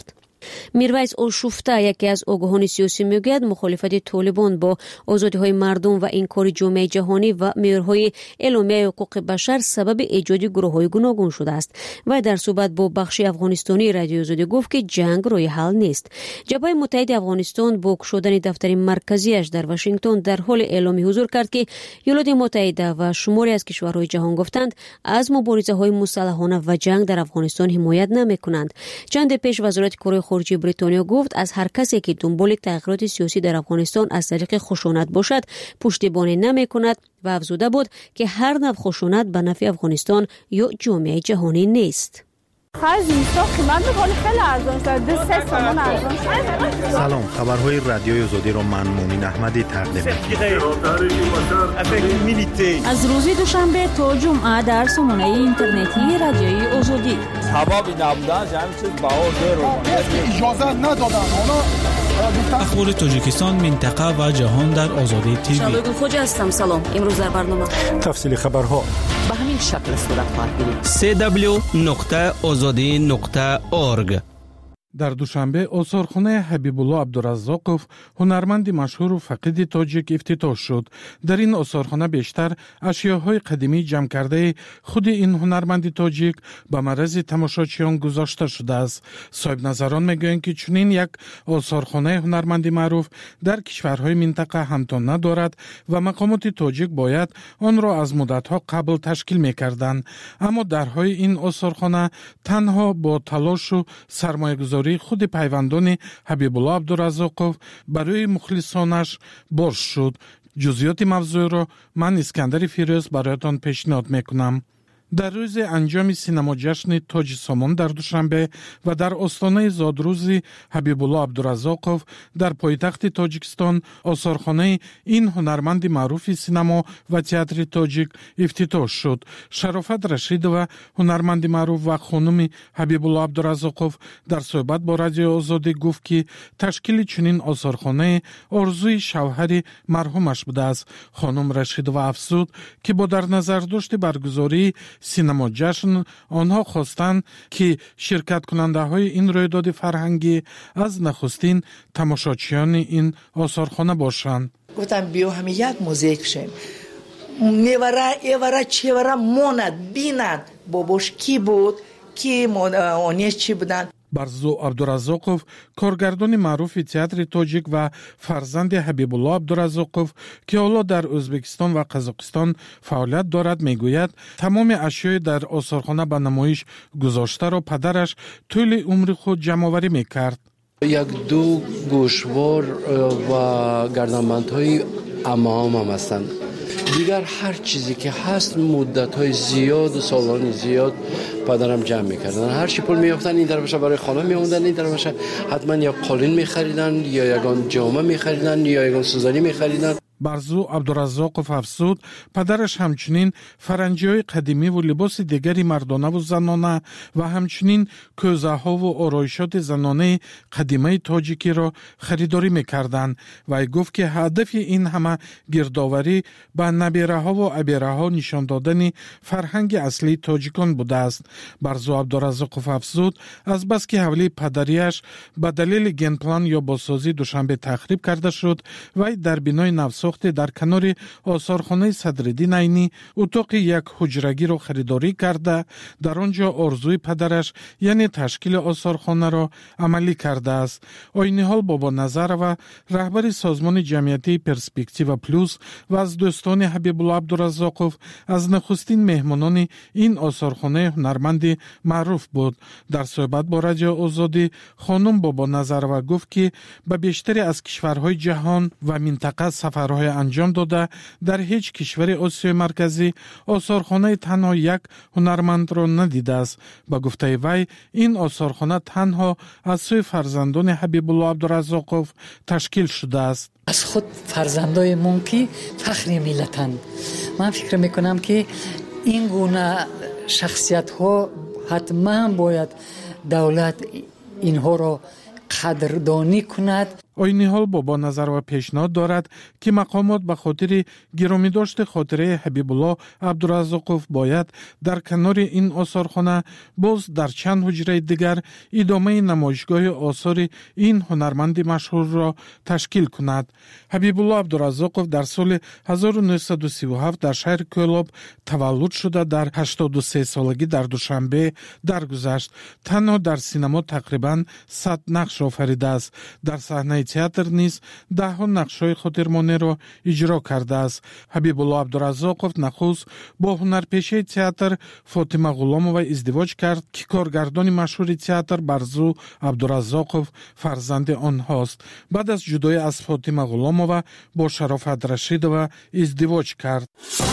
میرویس اوشوفته یکی از آگاهان سیاسی میگوید مخالفت طالبان با آزادی‌های مردم و انکار جامعه جهانی و معیارهای اعلامیه حقوق بشر سبب ایجاد گروه‌های گوناگون شده است و در صحبت با بخش افغانستانی رادیو آزادی گفت که جنگ راه حل نیست. جبهه متحد افغانستان با گشودن دفتر مرکزیش در واشنگتن در حال اعلام حضور کرد که ایالات متحده و شماری از کشورهای جهان گفتند از مبارزه‌های مسلحانه و جنگ در افغانستان حمایت نمی‌کنند. چند پیش وزارت کار خارجه بریتانیا گفت از هر کسی که دنبال تغییرات سیاسی در افغانستان از طریق خشونت باشد پشتیبانی نمی‌کند و افزوده بود که هر نوع خشونت به نفع افغانستان یا جامعه جهانی نیست. سلام، خبرهای رادیوی آزادی را من مومن احمدی تقدیم می‌کنم. از روز دوشنبه تا جمعه در سامانه اینترنتی رادیوی آزادی. اخبار تاجیکستان، منطقه و جهان در آزادی تیوی. شادو خوج هستم. سلام. امروز در برنامه تفصیل خبرها به همین شکل صورت خواهد گرفت. www.azadi.org. در دوشنبه آثارخانه حبیبالله عبدالرزاقов هنرمند مشهور و فقید تاجیک افتتاح شد. در این آثارخانه بیشتر اشیاءهای قدیمی جمع کرده خود این هنرمند تاجیک به معرض تماشاچیان گذاشته شده است. صاحب نظران میگویند که چنین یک آثارخانه هنرمند معروف در کشورهای منطقه همتا ندارد و مقامات تاجیک باید آن را از مدتها قبل تشکیل میکردند. اما درهای این آثارخانه تنها با تلاش و سرمایه‌گذاری خود پیوندان حبیبالله عبدالرزاقов برای مخلصانش باز شد. جزئیات موضوع را من اسکندر فیروز برایتان پیشنهاد میکنم. در روز انجام سینما جشن تاج سامان در دوشنبه و در آستانه زادروز حبیبالله عبدالرزاقov در پایتخت تاجیکستان آثارخانه این هنرمند معروف سینما و تئاتر تاجیک افتتاح شد. شرافت رشیدова هنرمند معروف و خانم حبیبالله عبدالرزاقov در صحبت با رادیو آزادی گفت که تشکیل چنین آثارخانه آرزوی شوهر مرحومش بوده است. خانم رشیدова افزود که با در نظر داشت برگزاری سینما جشن آنها خواستند که شرکت کننده های این رویداد فرهنگی از نخستین تماشاچیان این آثارخانه باشند. گفتم بیا همین یک موزیک شیم، نیوره چیوره موند بیند باباش کی بود، کی آنیش چی بودن. برزو عبدالرزاقov کارگردان معروف تئاتر تاجیک و فرزند حبیبالله عبدالرزاقov که حالا در ازبکستان و قزاقستان فعالیت دارد میگوید تمام اشیاء در آثارخانه به نمایش گذاشته را پدرش طول عمر خود جمع‌آوری میکرد. یک دو گوشوار و گردنبندهای عمام هم هستند. دیگر هر چیزی که هست مدت‌های زیاد و سالان زیاد پدرم جمع می‌کردن. هر چی پول می‌یافتن این طرفش برای خانه می‌موندن، این طرفش حتما یا قالین می‌خریدن یا یگان جامه می‌خریدن یا یگان سوزنی می‌خریدن. برزو عبدالرزاقov افزود پدرش همچنین فرنگی‌های قدیمی و لباس دیگری مردانه و زنانه و همچنین کوزه‌ها و آرایشات زنانه قدیمی تاجیکی را خریداری می‌کردند و گفت که هدف این همه گردآوری به نبیره‌ها و عبیره‌ها نشان دادن فرهنگ اصلی تاجیکان بوده است. برزو عبدالرزاقov افزود از بس که حوله پدریش به دلیل گنپلان یا بازسازی دوشنبه تخریب کرده شد و در بنای نوساخت در کنار آثارخانه صدرالدین عینی اتاق یک حجرگی را خریداری کرده در آنجا آرزوی پدرش یعنی تشکیل آثارخانه را عملی کرده است. عین حال بابا نظر و رهبر سازمان جمعیتی پرسپکتیو پلوس و از دوستان حبیبالله عبدالرزاقov از نخستین مهمانان این آثارخانه هنرمند معروف بود. در صحبت با رادیو آزادی خانم بابا نظر گفت که به بیشتری از کشورهای جهان و منطقه سفرهای انجام داده در هیچ کشور آسیای مرکزی آثارخانه تنها یک هنرمند را ندیده است. با گفته وی این آثارخانه تنها از سوی فرزندان حبیبالله عبدالرزاقov تشکیل شده است. از خود فرزندای مونکی فخر ملتند. من فکر میکنم که این گونه شخصیت ها حتما باید دولت اینها را قدردانی کند. آیین حال با نظر و پیشنهاد دارد که مقامات به خاطر گرامی داشت خاطره حبیب الله عبدالرزاقوف باید در کنار این آثارخانه باز در چند حجره دیگر ادامه نمایشگاه آثار این هنرمند مشهور را تشکیل کند. حبیب الله عبدالرزاقوف در سال 1937 در شهر کویلاب تولد شده در 83 سالگی در دوشنبه درگذشت. تنها در سینما تقریبا 100 نقش آفریده است. در صحنه تئاتر نیز ده نقش‌های خاطرمانه را اجرا کرده است. حبیب الله عبدالرزاقوف نخست با هنرپیشه تئاتر فاطمه غلامова ازدواج کرد که کارگردان مشهور تئاتر برزو عبدالرزاقوف فرزند آنهاست. بعد از جدایی از فاطمه غلامова با شرافت رشیدova ازدواج کرد.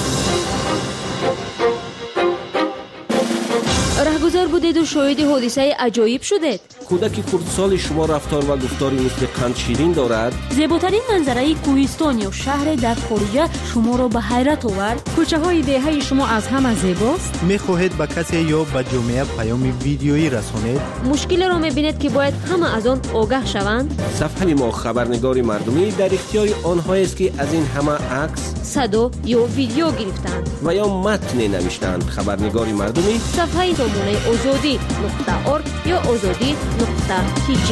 رهگذر بودید و شاهد حادثه عجایب شدید. کودک کردسال شما رفتار و گفتاری مثل قند شیرین دارد. زیباترین منظره کوهستان یا شهر در خارج شما را به حیرت آورد. کوچه های دهه شما از همه زیباست. می‌خواهید به کسی یا به جامعه پیام ویدیویی رسانید؟ مشکل را می‌بینید که باید همه از آن آگاه شوند. صفحه ما خبرنگار مردمی در اختیار آنهایی است که از این همه عکس، صدا یا ویدیو گرفتند و یا متن نوشتند. خبرنگار مردمی صفحه سامانه azadi.org یا azadi.tg.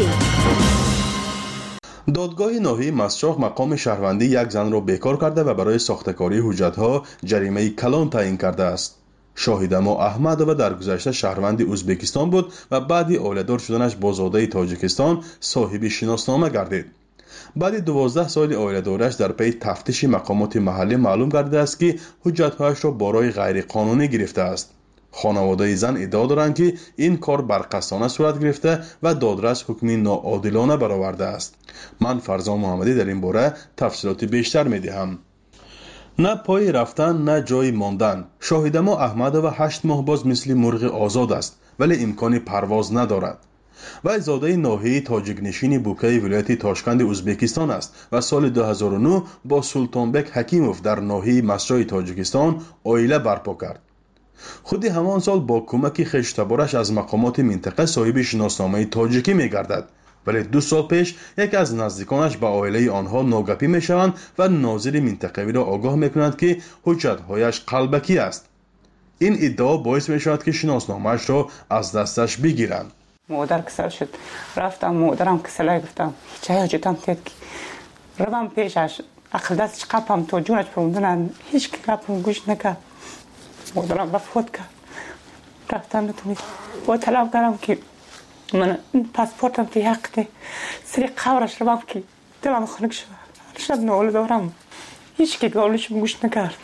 دادگاه ناحیه مسجاق مقام شهروندی یک زن را بیکار کرده و برای ساخته‌کاری حجت‌ها جریمه کلان تعیین کرده است. شاهد ما احمدova در گذشته شهروند ازبکستان بود و بعد اولیدار شدنش با زاده تاجیکستان صاحب شناسنامه گردید. بعد 12 سال اولیدارش در پی تفتیش مقامات محلی معلوم گردیده است که حجت‌هایش را برای غیر قانونی گرفته است. خانواده زن ادعا دارند که این کار برقصانه صورت گرفته و دادرس حکمی ناعادلانه برآورده است. من فرزان محمدی در این باره تفصیلات بیشتر می‌دهم. نه پای رفتن نه جای ماندن. شاهد ما احمدova 8 ماه باز مثل مرغ آزاد است ولی امکان پرواز ندارد. و زاده ناحیه تاجیک نشین بوکه ولایت تاشکند ازبکستان است و سال 2009 با سلطانبک حکیموف در ناحیه مسجد تاجیکستان عائله برپا کرد. خود همان سال با کمک خشتبارش از مقامات منطقه صاحب شناسنامه تاجیکی می‌گردد، ولی 2 سال پیش یکی از نزدیکانش به عائله آنها ناگپی می‌شوند و ناظر منطقوی را آگاه می‌کنند که حجت‌هایش قلبکی است. این ادعا باعث می‌شود که شناسنامه‌اش را از دستش بگیرند. مادر کسل شد، رفتم مادرم کسل گفتم هیچ حاجتم تید که روم پیشش عقل دستش قپم تا جونش پروندن هیچ که قپم گوش نکرد. مادرم وفات کرد. رفتم نتونید با طلب کردم که من پاسپورتم تی حق ده سری قبرش رو که دلم خنک شد. شب ناله دارم هیچ که گالش گوش نکرد.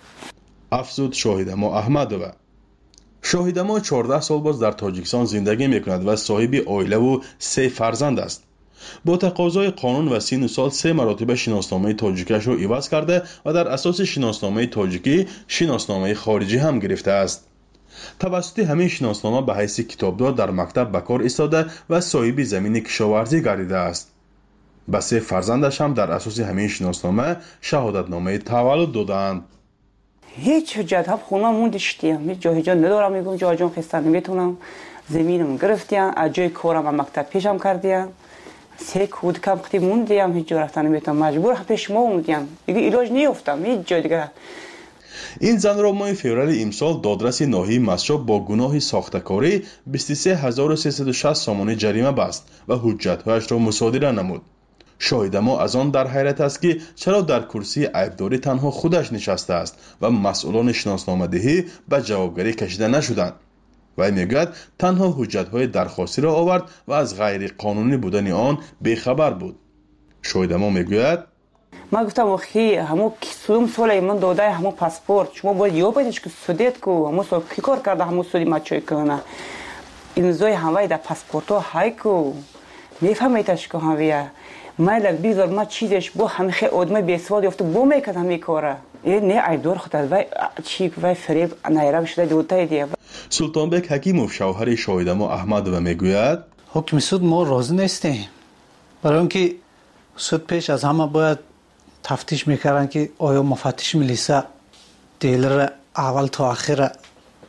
افزود شاهد ما احمدova. شاهد ما 14 سال باز در تاجیکستان زندگی میکند و صاحب عائله و 3 فرزند است. با تقاضای قانون و سن و سال 3 مراتب شناسنامه تاجیکیش را عوض کرده و در اساس شناسنامه تاجیکی شناسنامه خارجی هم گرفته است. توسط همین شناسنامه به حیث کتابدار در مکتب به کار ایستاده و صاحب زمین کشاورزی گردیده است. به 3 فرزندش هم در اساس همین شناسنامه شهادتنامه تولد دادند. هیچ حجت ها خونه موندشتیم، هیچ جای جا ندارم. میگم جای جان خستن نمیتونم. زمینم گرفتیم، از جای کارم مکتب پیشم کردیم. 3 کودکم ختی موندیم، هیچ جا رفتن نمیتونم. مجبور پیش ما موندیم. دیگه علاج نیافتم هیچ جای دیگه. این زن را ماه فوریه امسال دادرس ناحیه مسجد با گناه ساخته‌کاری 23360 سامانه جریمه بست و حجت‌هایش را مصادره نمود. شاهد ما از آن در حیرت است که چرا در کرسی عیبداری تنها خودش نشسته است و مسئولان شناسنامه دهی به جوابگری کشیده نشدند. و میگوید تنها حجت‌های درخواستی را آورد و از غیر قانونی بودن آن بیخبر بود. شاهد ما میگوید ما گفتم اخی همو کسوم سال من داده همو پاسپورت شما باید یو پیدش که سودیت کو همو سال کی کار کرده همو سودی ما چای کنه این زوی هموی در پاسپورتو های کو میفهمیدش که همویه مالک بیزار ما چیزش با همه خیلی آدمای بیسواد یافته با میکرد همه کاره این نه عیبدار خود از وی چیک وی فریب نیرم شده دوتای دیگه. سلطانبک حکیموف شوهر شاهد ما احمدova میگوید حکم سود ما راضی نیستیم، برای اینکه سود پیش از همه باید تفتیش میکردن که آیا مفتش ملیسا دیل اول تا آخر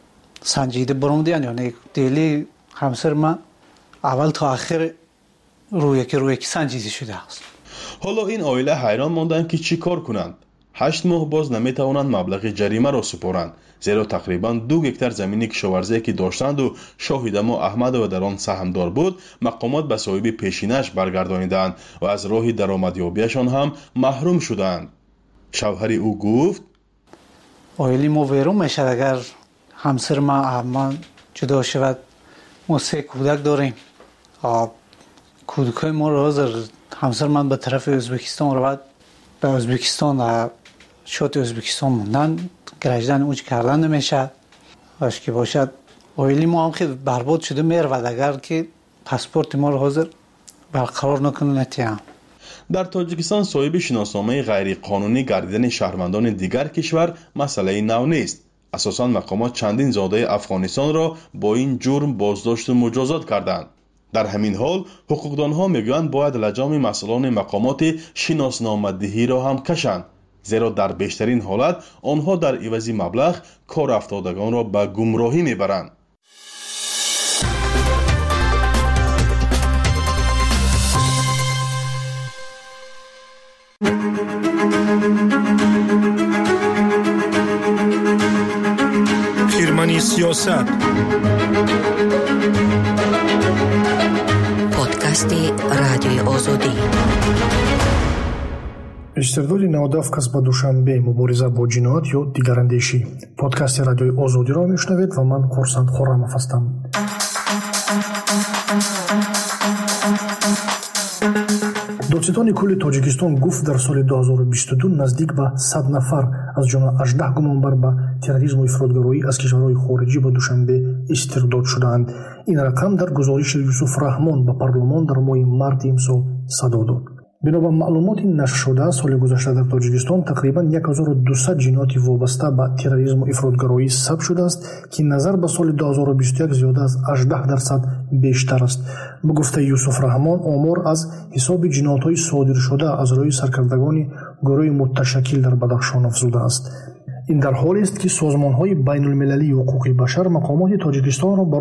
سنجیده بروندین یا نه. دیلی همسر ما اول تا آخر روی یکی سنجیده شده است. حالا این عائله حیران ماندند که چی کار کنند. 8 ماه باز نمیتوانند مبلغ جریمه را سپارند، زیرا تقریبا 2 هکتار زمین کشاورزی که داشتند و شاهد ما احمد و در آن سهمدار بود مقامات به صاحب پیشینش برگردانیدند و از راه درآمدیابیشان هم محروم شدند. شوهر او گفت عائله ما ویران میشد اگر همسر ما جدا شود. ما 3 کودک داریم. کودکای ما را حاضر همسر من به طرف ازبکستان رود، به ازبکستان شد ازبکستان موندن، گرجدن اوج کردن نمیشه. باش که باشد عائله ما هم خیلی برباد شده میرود اگر که پاسپورت ما را حاضر برقرار نکنه نتیم. در تاجیکستان صاحب شناسنامه غیر قانونی گردیدن شهروندان دیگر کشور مسئله نو نیست. اساساً مقامات چندین زاده افغانستان را با این جرم بازداشت و مجازات کردند. در همین حال حقوقدانها میگویند باید لجام مسئولان مقامات شناسنامه‌دهی را هم کشند، زیرا در بیشترین حالت آنها در عوض مبلغ کار افتادگان را به گمراهی میبرند. خیرمنی سیاست پادکست رادیوی آزادی. استرداد نوداف کس با دوشنبه مبارزه با جنایت یا دیگراندیشی. پادکست رادیوی آزادی را میشنوید و من خورسند خورم هستم. دادستان کل تاجیکستان گفت در سال 2022 نزدیک به 100 نفر از جمله 18 گمانبر به تروریسم و افراطگرایی از کشورهای خارجی به دوشنبه استرداد شدند. این رقم در گزارش یوسف رحمان به پارلمان در ماه مارس امسال صدا داد. بنا به معلومات نشر شده سال گذشته در تاجیکستان تقریبا 1200 جنایت وابسته به تروریسم و افراطگرایی ثبت شده است که نظر به سال 2021 زیاده از 18% بیشتر است. به گفته یوسف رحمان آمار از حساب جنایت‌های صادر شده از روی سرکردگان گروه متشکل در بدخشان افزوده است. این در حالی است که سازمان‌های بین‌المللی حقوق بشر مقامات تاجیکستان را